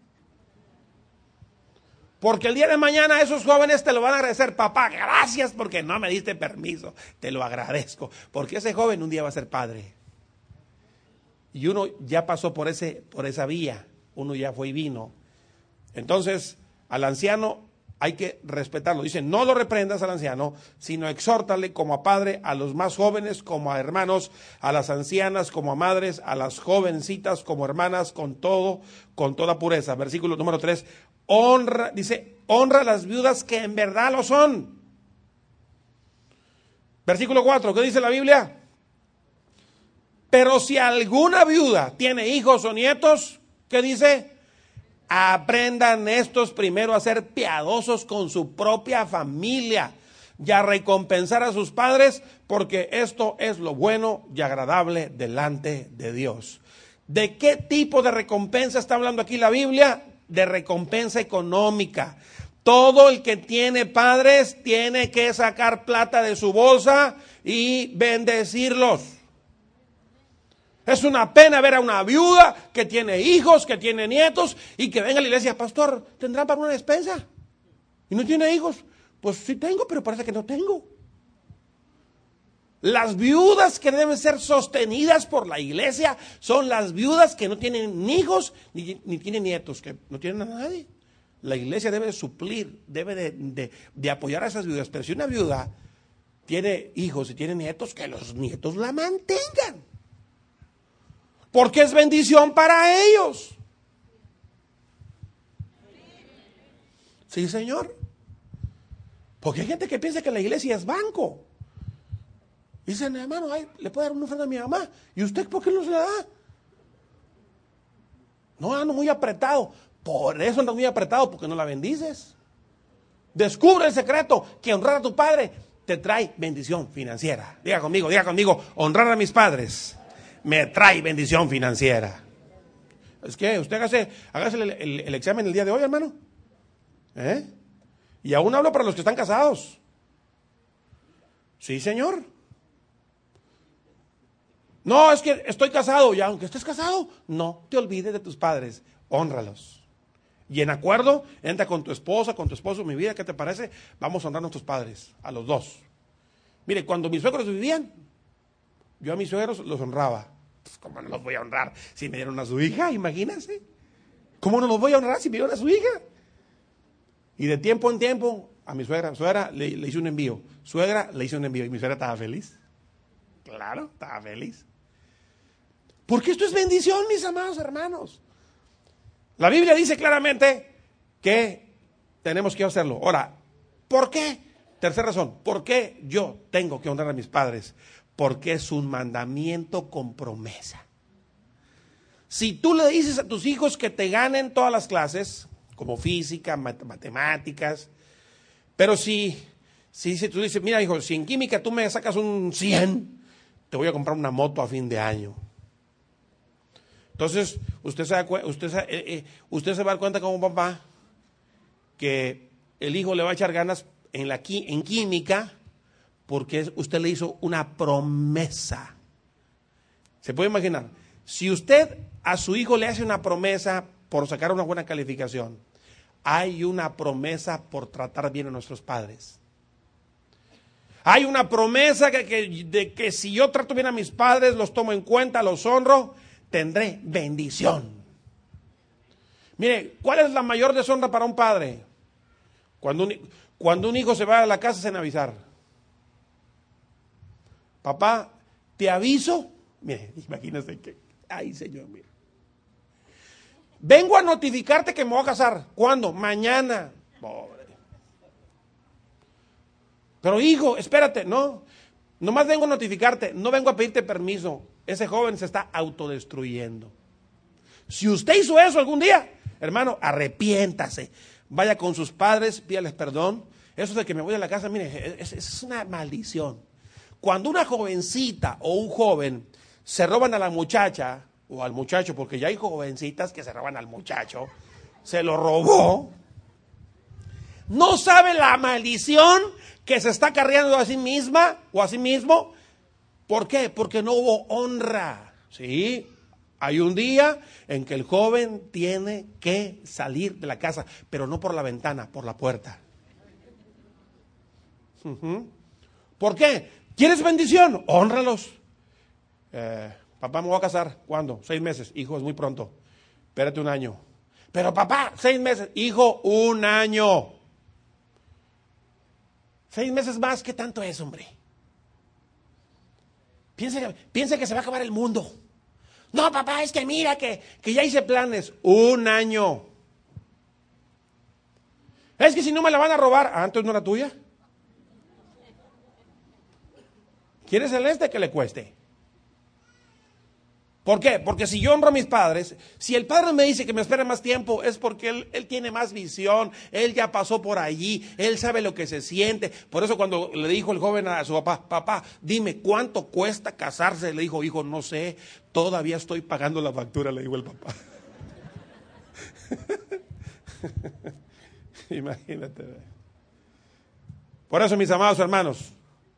Porque el día de mañana esos jóvenes te lo van a agradecer. Papá, gracias porque no me diste permiso. Te lo agradezco. Porque ese joven un día va a ser padre. Y uno ya pasó por esa vía. Uno ya fue y vino. Entonces, al anciano hay que respetarlo. Dice, no lo reprendas al anciano, sino exhórtale como a padre, a los más jóvenes como a hermanos, a las ancianas como a madres, a las jovencitas como hermanas, con toda pureza. Versículo número 3, honra a las viudas que en verdad lo son. Versículo 4, ¿qué dice la Biblia? Pero si alguna viuda tiene hijos o nietos, ¿qué dice? Aprendan estos primero a ser piadosos con su propia familia y a recompensar a sus padres, porque esto es lo bueno y agradable delante de Dios. ¿De qué tipo de recompensa está hablando aquí la Biblia? De recompensa económica. Todo el que tiene padres tiene que sacar plata de su bolsa y bendecirlos. Es una pena ver a una viuda que tiene hijos, que tiene nietos y que venga a la iglesia, pastor, ¿tendrán para una despensa? ¿Y no tiene hijos? Pues sí tengo, pero parece que no tengo. Las viudas que deben ser sostenidas por la iglesia son las viudas que no tienen ni hijos ni tienen nietos, que no tienen a nadie. La iglesia debe suplir, debe de apoyar a esas viudas. Pero si una viuda tiene hijos y tiene nietos, que los nietos la mantengan. Porque es bendición para ellos. Sí, Señor. Porque hay gente que piensa que la iglesia es banco. Dicen, hermano, le puedo dar una ofrenda a mi mamá. ¿Y usted por qué no se la da? No, ando muy apretado. Por eso ando muy apretado, porque no la bendices. Descubre el secreto, que honrar a tu padre te trae bendición financiera. Diga conmigo, honrar a mis padres me trae bendición financiera. Es que usted hágase el examen el día de hoy, hermano. Y aún hablo para los que están casados. Sí, Señor. No, es que estoy casado. Ya, aunque estés casado, no te olvides de tus padres. Hónralos. Y en acuerdo, entra con tu esposa, con tu esposo. Mi vida, ¿qué te parece? Vamos a honrar a nuestros padres, a los dos. Mire, cuando mis suegros vivían, yo a mis suegros los honraba. Pues, ¿cómo no los voy a honrar si me dieron a su hija? Imagínense. ¿Cómo no los voy a honrar si me dieron a su hija? Y de tiempo en tiempo, a mi suegra le hice un envío. Suegra le hice un envío y mi suegra estaba feliz. Claro, estaba feliz. Porque esto es bendición, mis amados hermanos. La Biblia dice claramente que tenemos que hacerlo. Ahora, ¿por qué? Tercera razón, ¿por qué yo tengo que honrar a mis padres? Porque es un mandamiento con promesa. Si tú le dices a tus hijos que te ganen todas las clases, como física, matemáticas, pero si tú dices, mira hijo, si en química tú me sacas un 100, te voy a comprar una moto a fin de año. Entonces, usted se va a dar cuenta como papá que el hijo le va a echar ganas en química porque usted le hizo una promesa. ¿Se puede imaginar? Si usted a su hijo le hace una promesa por sacar una buena calificación, hay una promesa por tratar bien a nuestros padres. Hay una promesa de que si yo trato bien a mis padres, los tomo en cuenta, los honro, tendré bendición. Mire, ¿cuál es la mayor deshonra para un padre? Cuando un hijo se va a la casa sin avisar. Papá, te aviso. Mire, imagínese que, ay Señor, mire. Vengo a notificarte que me voy a casar. ¿Cuándo? Mañana. Pobre. Pero hijo, espérate, no. Nomás vengo a notificarte, no vengo a pedirte permiso. Ese joven se está autodestruyendo. Si usted hizo eso algún día, hermano, arrepiéntase. Vaya con sus padres, pídales perdón. Eso de que me voy a la casa, mire, es una maldición. Cuando una jovencita o un joven se roban a la muchacha o al muchacho, porque ya hay jovencitas que se roban al muchacho, se lo robó, no sabe la maldición que se está cargando a sí misma o a sí mismo. ¿Por qué? Porque no hubo honra. ¿Sí? Hay un día en que el joven tiene que salir de la casa, pero no por la ventana, por la puerta. ¿Por qué? ¿Quieres bendición? Hónralos. Papá, me voy a casar. ¿Cuándo? 6 meses. Hijo, es muy pronto. Espérate 1 año. Pero papá, 6 meses. Hijo, 1 año. 6 meses más, ¿qué tanto es, hombre? Piensa que se va a acabar el mundo. No, papá, es que mira que ya hice planes. 1 año. Es que si no me la van a robar. Antes no era tuya. ¿Quieres celeste que le cueste? ¿Por qué? Porque si yo honro a mis padres, si el padre me dice que me espere más tiempo, es porque él tiene más visión, él ya pasó por allí, él sabe lo que se siente. Por eso cuando le dijo el joven a su papá, papá, dime, ¿cuánto cuesta casarse? Le dijo, hijo, no sé, todavía estoy pagando la factura, le dijo el papá. Imagínate. Por eso, mis amados hermanos,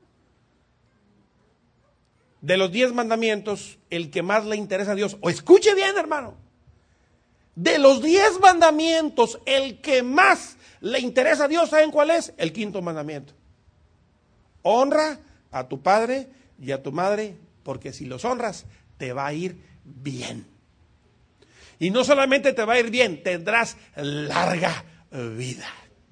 de los 10 mandamientos, el que más le interesa a Dios, o escuche bien, hermano, de los 10 mandamientos, el que más le interesa a Dios, ¿saben cuál es? El 5.º mandamiento. Honra a tu padre y a tu madre, porque si los honras, te va a ir bien. Y no solamente te va a ir bien, tendrás larga vida.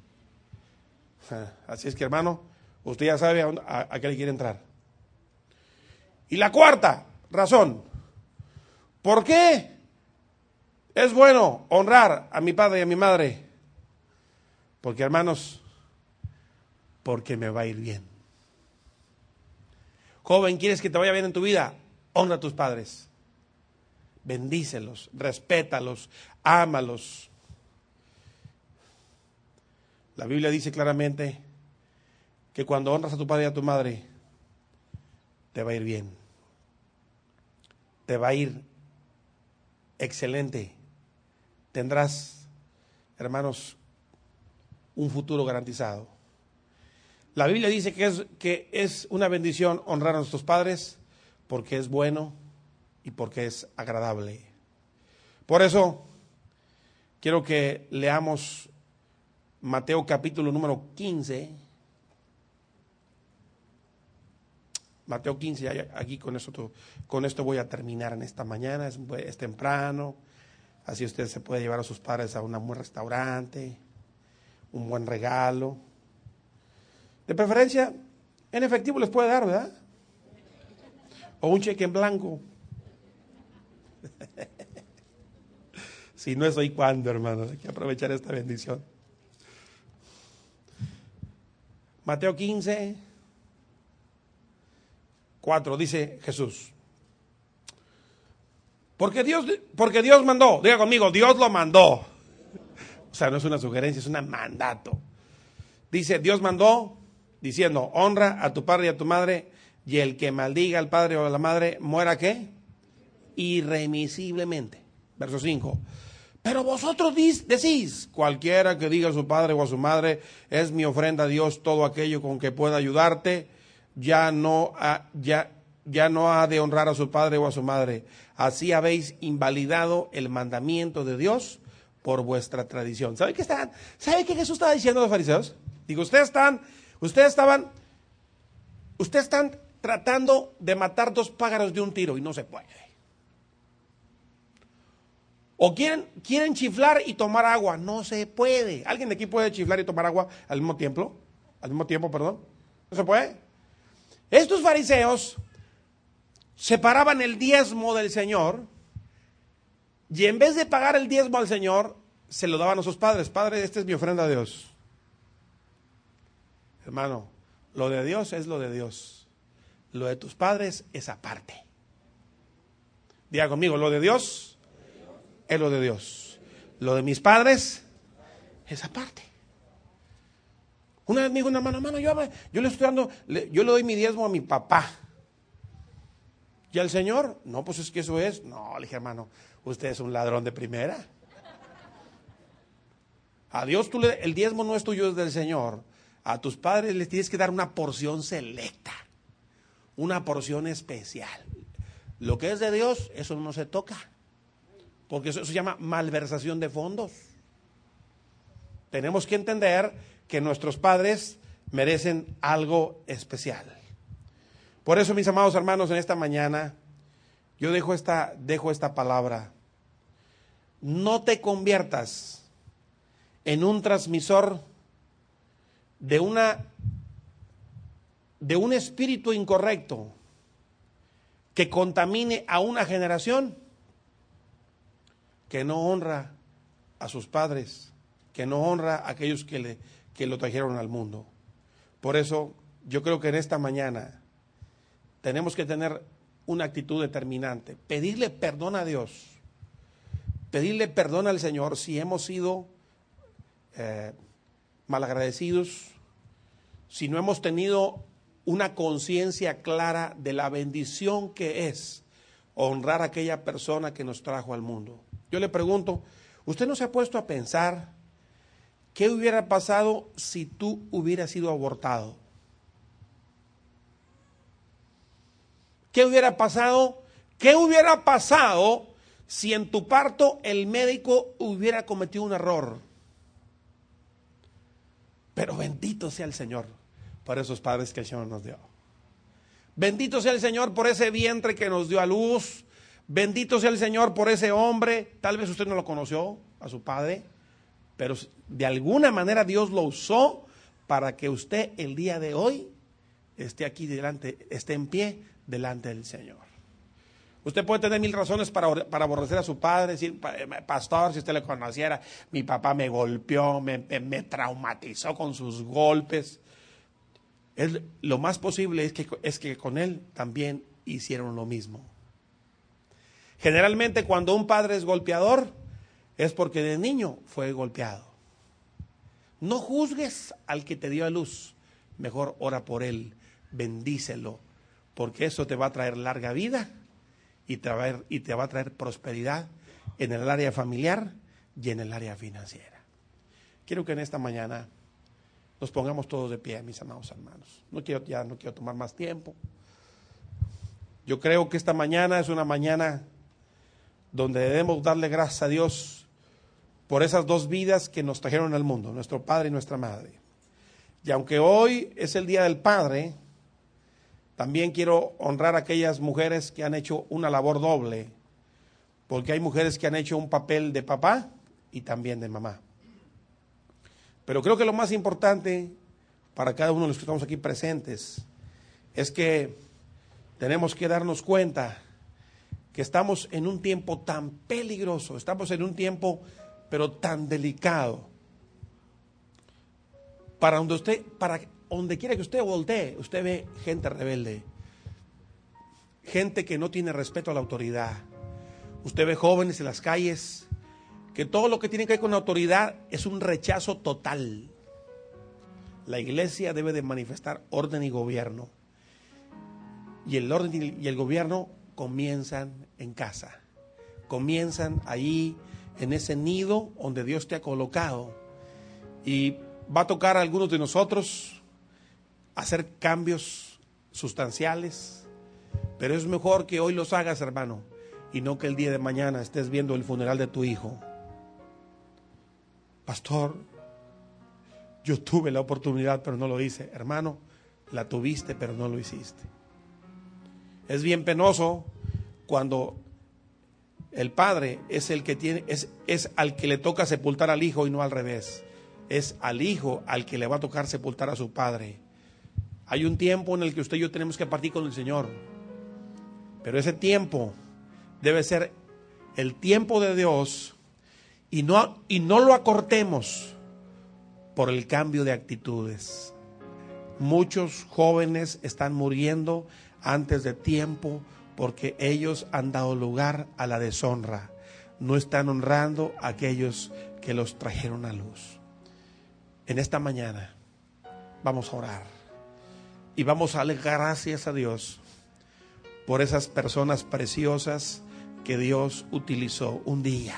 Así es que, hermano, usted ya sabe a qué le quiere entrar. Y la 4ª razón, ¿por qué es bueno honrar a mi padre y a mi madre? Porque, hermanos, porque me va a ir bien. Joven, ¿quieres que te vaya bien en tu vida? Honra a tus padres. Bendícelos, respétalos, ámalos. La Biblia dice claramente que cuando honras a tu padre y a tu madre, te va a ir bien. Te va a ir excelente. Tendrás, hermanos, un futuro garantizado. La Biblia dice que es una bendición honrar a nuestros padres porque es bueno y porque es agradable. Por eso, quiero que leamos Mateo capítulo número 15. Mateo 15, aquí con esto voy a terminar en esta mañana, es temprano, así usted se puede llevar a sus padres a un buen restaurante, un buen regalo. De preferencia, en efectivo les puede dar, ¿verdad? O un cheque en blanco. Si no es hoy, ¿cuándo, hermano? Hay que aprovechar esta bendición. Mateo 15, 4, dice Jesús. Porque Dios mandó, diga conmigo, Dios lo mandó. O sea, no es una sugerencia, es un mandato. Dice, Dios mandó diciendo, honra a tu padre y a tu madre, y el que maldiga al padre o a la madre, muera ¿qué? Irremisiblemente. Verso 5. Pero vosotros decís, cualquiera que diga a su padre o a su madre, es mi ofrenda a Dios, todo aquello con que pueda ayudarte, ya no ha de honrar a su padre o a su madre. Así habéis invalidado el mandamiento de Dios por vuestra tradición. ¿Sabe qué Jesús estaba diciendo a los fariseos? Digo, ustedes están tratando de matar 2 pájaros de un tiro y no se puede. O quieren chiflar y tomar agua. No se puede. ¿Alguien de aquí puede chiflar y tomar agua al mismo tiempo? Al mismo tiempo, perdón. ¿No se puede? Estos fariseos separaban el diezmo del Señor y en vez de pagar el diezmo al Señor, se lo daban a sus padres. Padre, esta es mi ofrenda a Dios. Hermano, lo de Dios es lo de Dios. Lo de tus padres es aparte. Diga conmigo, lo de Dios es lo de Dios. Lo de mis padres es aparte. Una vez me dijo una hermano, yo le estoy dando, yo le doy mi diezmo a mi papá. ¿Y al Señor? No, pues es que eso es. No, le dije, hermano, usted es un ladrón de primera. A Dios el diezmo no es tuyo, es del Señor. A tus padres les tienes que dar una porción selecta, una porción especial. Lo que es de Dios, eso no se toca, porque eso se llama malversación de fondos. Tenemos que entender que nuestros padres merecen algo especial. Por eso, mis amados hermanos, en esta mañana yo dejo esta palabra. No te conviertas en un transmisor de un espíritu incorrecto que contamine a una generación que no honra a sus padres, que no honra a aquellos que lo trajeron al mundo. Por eso yo creo que en esta mañana tenemos que tener una actitud determinante, pedirle perdón a Dios, pedirle perdón al Señor si hemos sido malagradecidos, si no hemos tenido una conciencia clara de la bendición que es honrar a aquella persona que nos trajo al mundo. Yo le pregunto, ¿usted no se ha puesto a pensar qué hubiera pasado si tú hubieras sido abortado? ¿Qué hubiera pasado? ¿Qué hubiera pasado si en tu parto el médico hubiera cometido un error? Pero bendito sea el Señor por esos padres que el Señor nos dio. Bendito sea el Señor por ese vientre que nos dio a luz. Bendito sea el Señor por ese hombre. Tal vez usted no lo conoció, a su padre, pero de alguna manera Dios lo usó para que usted el día de hoy esté aquí delante, esté en pie delante del Señor. Usted puede tener mil razones para aborrecer a su padre, decir, pastor, si usted le conociera, mi papá me golpeó, me traumatizó con sus golpes. Lo más posible es que con él también hicieron lo mismo. Generalmente cuando un padre es golpeador, es porque de niño fue golpeado. No juzgues al que te dio a luz, mejor ora por él, bendícelo, porque eso te va a traer larga vida y te va a traer prosperidad en el área familiar y en el área financiera. Quiero que en esta mañana nos pongamos todos de pie, mis amados hermanos. No quiero tomar más tiempo. Yo creo que esta mañana es una mañana donde debemos darle gracias a Dios por esas dos vidas que nos trajeron al mundo, nuestro padre y nuestra madre. Y aunque hoy es el Día del Padre, también quiero honrar a aquellas mujeres que han hecho una labor doble, porque hay mujeres que han hecho un papel de papá y también de mamá. Pero creo que lo más importante para cada uno de los que estamos aquí presentes es que tenemos que darnos cuenta que estamos en un tiempo tan peligroso, estamos en un tiempo pero tan delicado. Para donde quiera que usted voltee, usted ve gente rebelde, gente que no tiene respeto a la autoridad. Usted ve jóvenes en las calles que todo lo que tiene que ver con la autoridad es un rechazo total. La iglesia debe de manifestar orden y gobierno. Y el orden y el gobierno comienzan en casa. Comienzan ahí, en ese nido donde Dios te ha colocado. Y va a tocar a algunos de nosotros hacer cambios sustanciales. Pero es mejor que hoy los hagas, hermano, y no que el día de mañana estés viendo el funeral de tu hijo. Pastor, yo tuve la oportunidad, pero no lo hice. Hermano, la tuviste, pero no lo hiciste. Es bien penoso cuando El padre es el que tiene, es al que le toca sepultar al hijo y no al revés. Es al hijo al que le va a tocar sepultar a su padre. Hay un tiempo en el que usted y yo tenemos que partir con el Señor. Pero ese tiempo debe ser el tiempo de Dios y no lo acortemos por el cambio de actitudes. Muchos jóvenes están muriendo antes de tiempo porque ellos han dado lugar a la deshonra. No están honrando a aquellos que los trajeron a luz. En esta mañana vamos a orar y vamos a darle gracias a Dios por esas personas preciosas que Dios utilizó un día.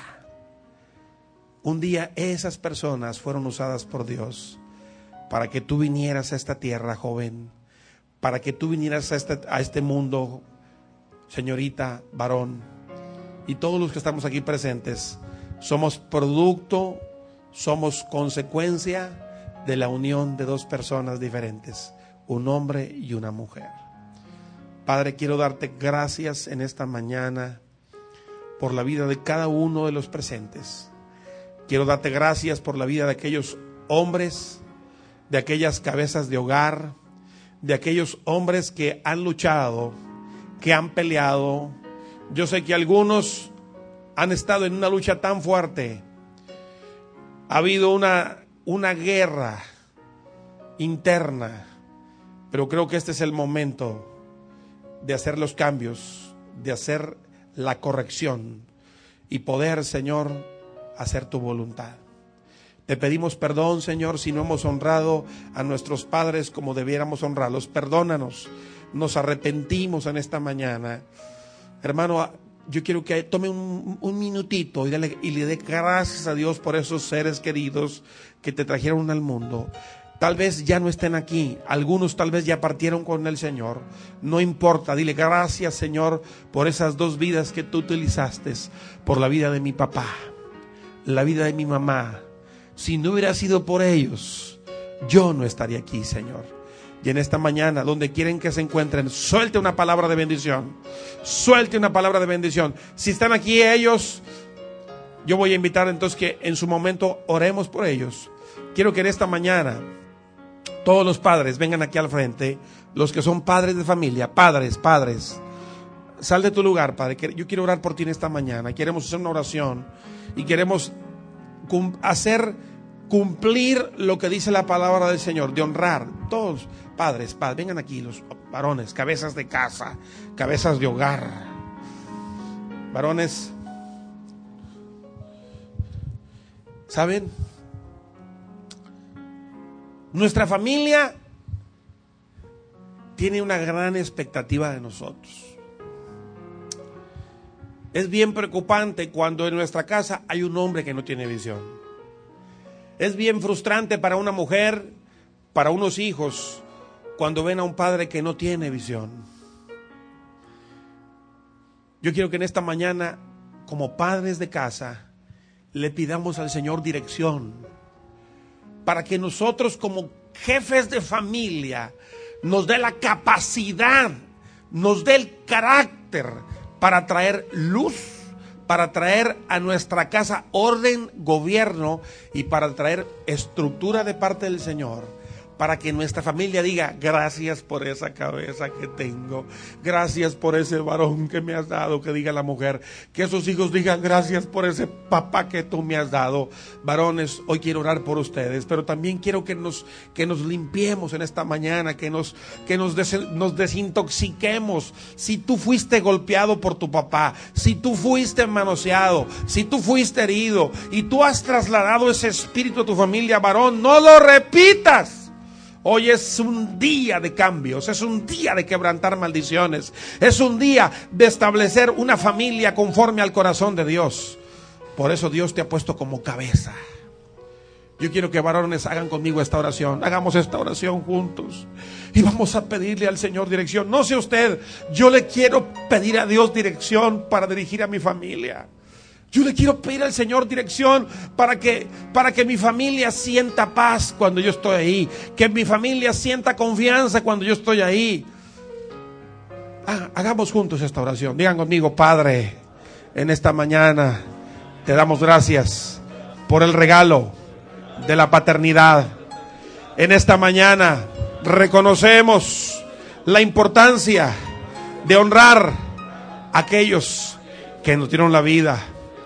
Un día esas personas fueron usadas por Dios para que tú vinieras a esta tierra, joven, para que tú vinieras a este mundo, señorita, varón, y todos los que estamos aquí presentes. Somos producto, somos consecuencia de la unión de dos personas diferentes, un hombre y una mujer. Padre, quiero darte gracias en esta mañana por la vida de cada uno de los presentes. Quiero darte gracias por la vida de aquellos hombres, de aquellas cabezas de hogar, de aquellos hombres que han luchado, que han peleado. Yo sé que algunos han estado en una lucha tan fuerte. Ha habido una guerra interna, pero creo que este es el momento de hacer los cambios, de hacer la corrección y poder, Señor, hacer tu voluntad. Te pedimos perdón, Señor, si no hemos honrado a nuestros padres como debiéramos honrarlos. Perdónanos, nos arrepentimos en esta mañana. Hermano, yo quiero que tome un minutito y le dé gracias a Dios por esos seres queridos que te trajeron al mundo. Tal vez ya no estén aquí, algunos tal vez ya partieron con el Señor. No importa, dile gracias, Señor, por esas dos vidas que tú utilizaste, por la vida de mi papá, la vida de mi mamá. Si no hubiera sido por ellos, yo no estaría aquí, Señor. Y en esta mañana, donde quieren que se encuentren, suelte una palabra de bendición. Suelte una palabra de bendición. Si están aquí ellos, yo voy a invitar entonces que en su momento oremos por ellos. Quiero que en esta mañana todos los padres vengan aquí al frente. Los que son padres de familia, padres, sal de tu lugar, Padre. Yo quiero orar por ti en esta mañana. Queremos hacer una oración y queremos cumplir lo que dice la palabra del Señor, de honrar. Todos, padres, vengan aquí los varones, cabezas de casa, cabezas de hogar. Varones, ¿saben? Nuestra familia tiene una gran expectativa de nosotros. Es bien preocupante cuando en nuestra casa hay un hombre que no tiene visión. Es bien frustrante para una mujer, para unos hijos, cuando ven a un padre que no tiene visión. Yo quiero que en esta mañana, como padres de casa, le pidamos al Señor dirección, para que nosotros como jefes de familia nos dé la capacidad, nos dé el carácter para traer luz, para traer a nuestra casa orden, gobierno y para traer estructura de parte del Señor. Para que nuestra familia diga gracias por esa cabeza que tengo, gracias por ese varón que me has dado, que diga la mujer, que esos hijos digan gracias por ese papá que tú me has dado. Varones, hoy quiero orar por ustedes, pero también quiero que nos limpiemos en esta mañana, que nos desintoxiquemos. Si tú fuiste golpeado por tu papá, si tú fuiste manoseado, si tú fuiste herido y tú has trasladado ese espíritu a tu familia, varón, no lo repitas. Hoy es un día de cambios, es un día de quebrantar maldiciones, es un día de establecer una familia conforme al corazón de Dios. Por eso Dios te ha puesto como cabeza. Yo quiero que varones hagan conmigo esta oración, hagamos esta oración juntos y vamos a pedirle al Señor dirección. No sé usted, yo le quiero pedir a Dios dirección para dirigir a mi familia. Yo le quiero pedir al Señor dirección para que mi familia sienta paz cuando yo estoy ahí. Que mi familia sienta confianza cuando yo estoy ahí. Hagamos juntos esta oración. Digan conmigo, Padre, En esta mañana te damos gracias por el regalo de la paternidad. En esta mañana reconocemos la importancia de honrar a aquellos que nos dieron la vida.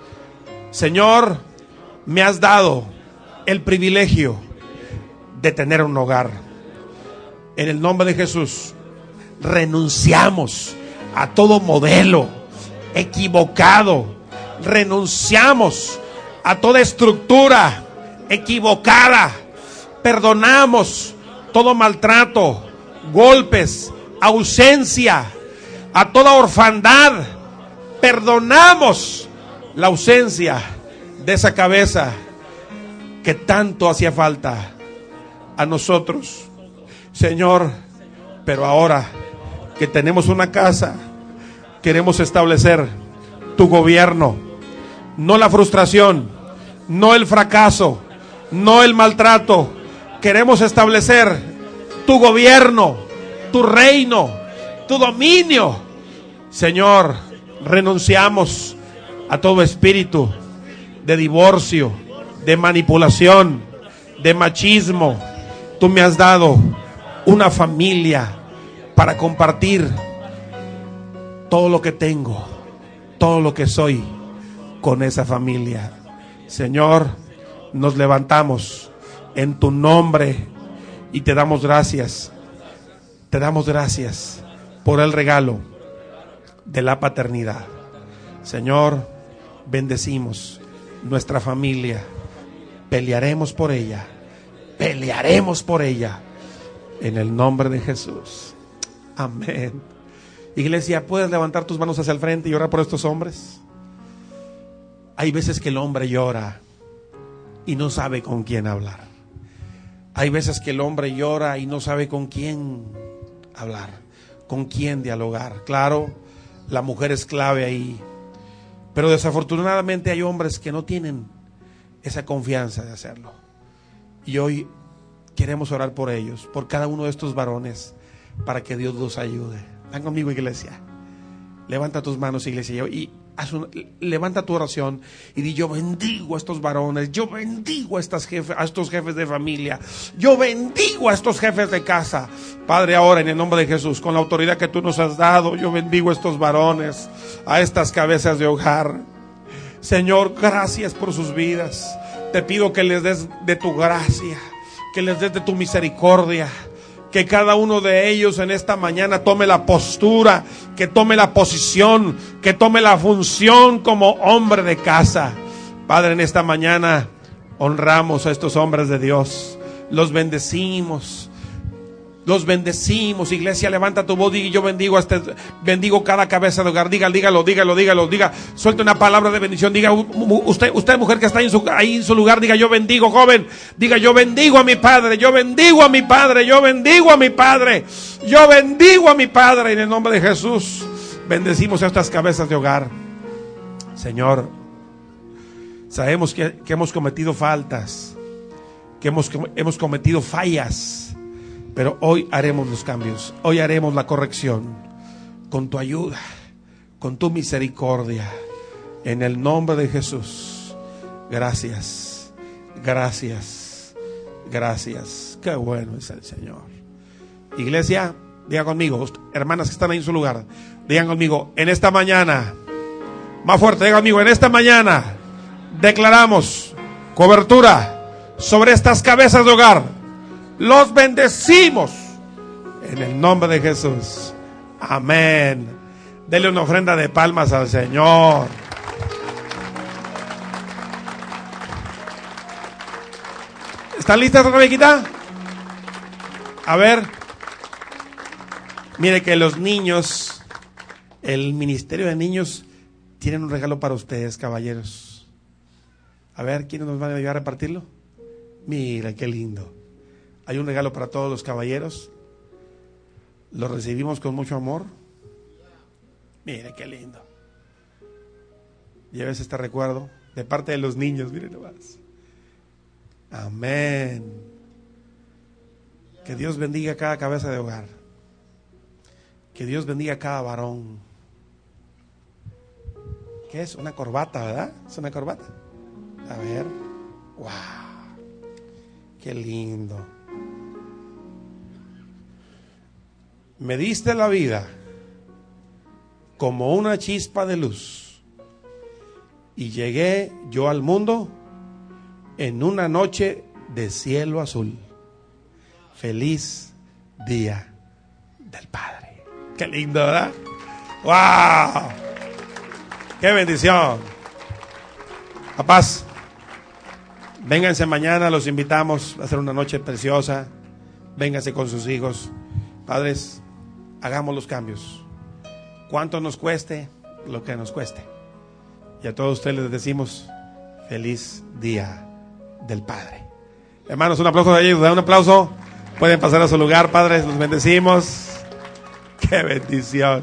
Señor, me has dado el privilegio de tener un hogar. En el nombre de Jesús, renunciamos a todo modelo equivocado. Renunciamos a toda estructura equivocada. Perdonamos todo maltrato, golpes, ausencia, a toda orfandad. Perdonamos la ausencia de esa cabeza que tanto hacía falta a nosotros, Señor. Pero ahora que tenemos una casa, queremos establecer tu gobierno, no la frustración, no el fracaso, no el maltrato. Queremos establecer tu gobierno, tu reino, tu dominio. Señor, renunciamos a todo espíritu de divorcio, de manipulación, de machismo. Tú me has dado una familia para compartir todo lo que tengo, todo lo que soy con esa familia. Señor, nos levantamos en tu nombre y te damos gracias. Te damos gracias por el regalo de la paternidad. Señor, bendecimos nuestra familia. Pelearemos por ella. Pelearemos por ella. En el nombre de Jesús. Amén. Iglesia, ¿puedes levantar tus manos hacia el frente y orar por estos hombres? Hay veces que el hombre llora y no sabe con quién hablar. Hay veces que el hombre llora y no sabe con quién hablar, con quién dialogar. Claro, la mujer es clave ahí, pero desafortunadamente hay hombres que no tienen esa confianza de hacerlo. Y hoy queremos orar por ellos, por cada uno de estos varones, para que Dios los ayude. Ven conmigo, iglesia. Levanta tus manos, iglesia, y levanta tu oración y di: yo bendigo a estos varones, yo bendigo a estos jefes de familia, yo bendigo a estos jefes de casa. Padre, ahora en el nombre de Jesús, con la autoridad que tú nos has dado, yo bendigo a estos varones, a estas cabezas de hogar. Señor, gracias por sus vidas. Te pido que les des de tu gracia, que les des de tu misericordia. Que cada uno de ellos en esta mañana tome la postura, que tome la posición, que tome la función como hombre de casa. Padre, en esta mañana honramos a estos hombres de Dios. Los bendecimos. Los bendecimos. Iglesia, levanta tu voz y yo bendigo cada cabeza de hogar. Dígalo. Suelta una palabra de bendición. Diga usted mujer que está ahí en su lugar, diga: yo bendigo. Joven, diga: yo bendigo a mi padre, yo bendigo a mi padre, yo bendigo a mi padre, yo bendigo a mi padre. En el nombre de Jesús, bendecimos a estas cabezas de hogar. Señor, sabemos que hemos cometido faltas, que hemos cometido fallas. Pero hoy haremos los cambios, hoy haremos la corrección con tu ayuda, con tu misericordia, en el nombre de Jesús. Gracias, gracias, gracias. Qué bueno es el Señor. Iglesia, digan conmigo, hermanas que están ahí en su lugar, digan conmigo: en esta mañana, más fuerte, digan conmigo: en esta mañana declaramos cobertura sobre estas cabezas de hogar. Los bendecimos en el nombre de Jesús. Amén. Dele una ofrenda de palmas al Señor. ¿Están listas, Rebequita? A ver. Mire que los niños, el Ministerio de Niños, tienen un regalo para ustedes, caballeros. A ver, ¿quiénes nos van a ayudar a repartirlo? Mira, qué lindo. Hay un regalo para todos los caballeros. Lo recibimos con mucho amor. Mire qué lindo. Lleves este recuerdo de parte de los niños. Miren nomás. Amén. Que Dios bendiga a cada cabeza de hogar. Que Dios bendiga a cada varón. ¿Qué es? Una corbata, ¿verdad? Es una corbata. A ver. ¡Wow! ¡Qué lindo! Me diste la vida como una chispa de luz y llegué yo al mundo en una noche de cielo azul. Feliz día del Padre. ¡Qué lindo!, ¿verdad? ¡Wow! ¡Qué bendición! Papás, vénganse mañana, los invitamos a hacer una noche preciosa. Vénganse con sus hijos. Padres, hagamos los cambios. Cuánto nos cueste, lo que nos cueste. Y a todos ustedes les decimos feliz día del Padre. Hermanos, un aplauso de ellos, un aplauso. Pueden pasar a su lugar, padres, los bendecimos. ¡Qué bendición!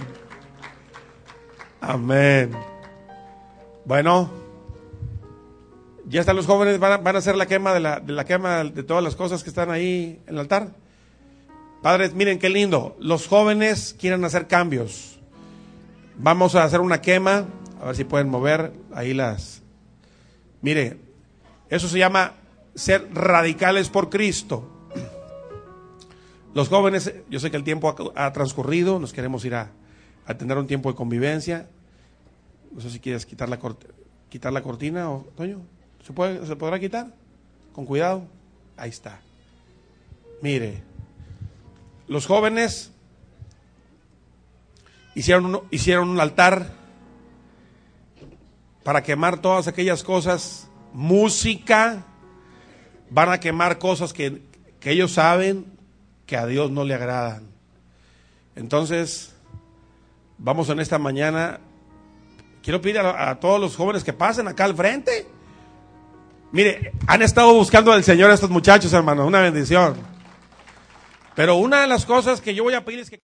Amén. Bueno, ya están los jóvenes, van a hacer la quema de la quema de todas las cosas que están ahí en el altar. Padres, miren qué lindo. Los jóvenes quieren hacer cambios. Vamos a hacer una quema, a ver si pueden mover ahí las. Mire, eso se llama ser radicales por Cristo. Los jóvenes, yo sé que el tiempo ha transcurrido, nos queremos ir a tener un tiempo de convivencia. No sé si quieres quitar la cortina, o Toño, ¿se podrá quitar? Con cuidado. Ahí está. Mire, los jóvenes hicieron un altar para quemar todas aquellas cosas, música, van a quemar cosas que ellos saben que a Dios no le agradan. Entonces, vamos en esta mañana. Quiero pedir a todos los jóvenes que pasen acá al frente. Mire, han estado buscando al Señor estos muchachos, hermanos, una bendición. Pero una de las cosas que yo voy a pedir es que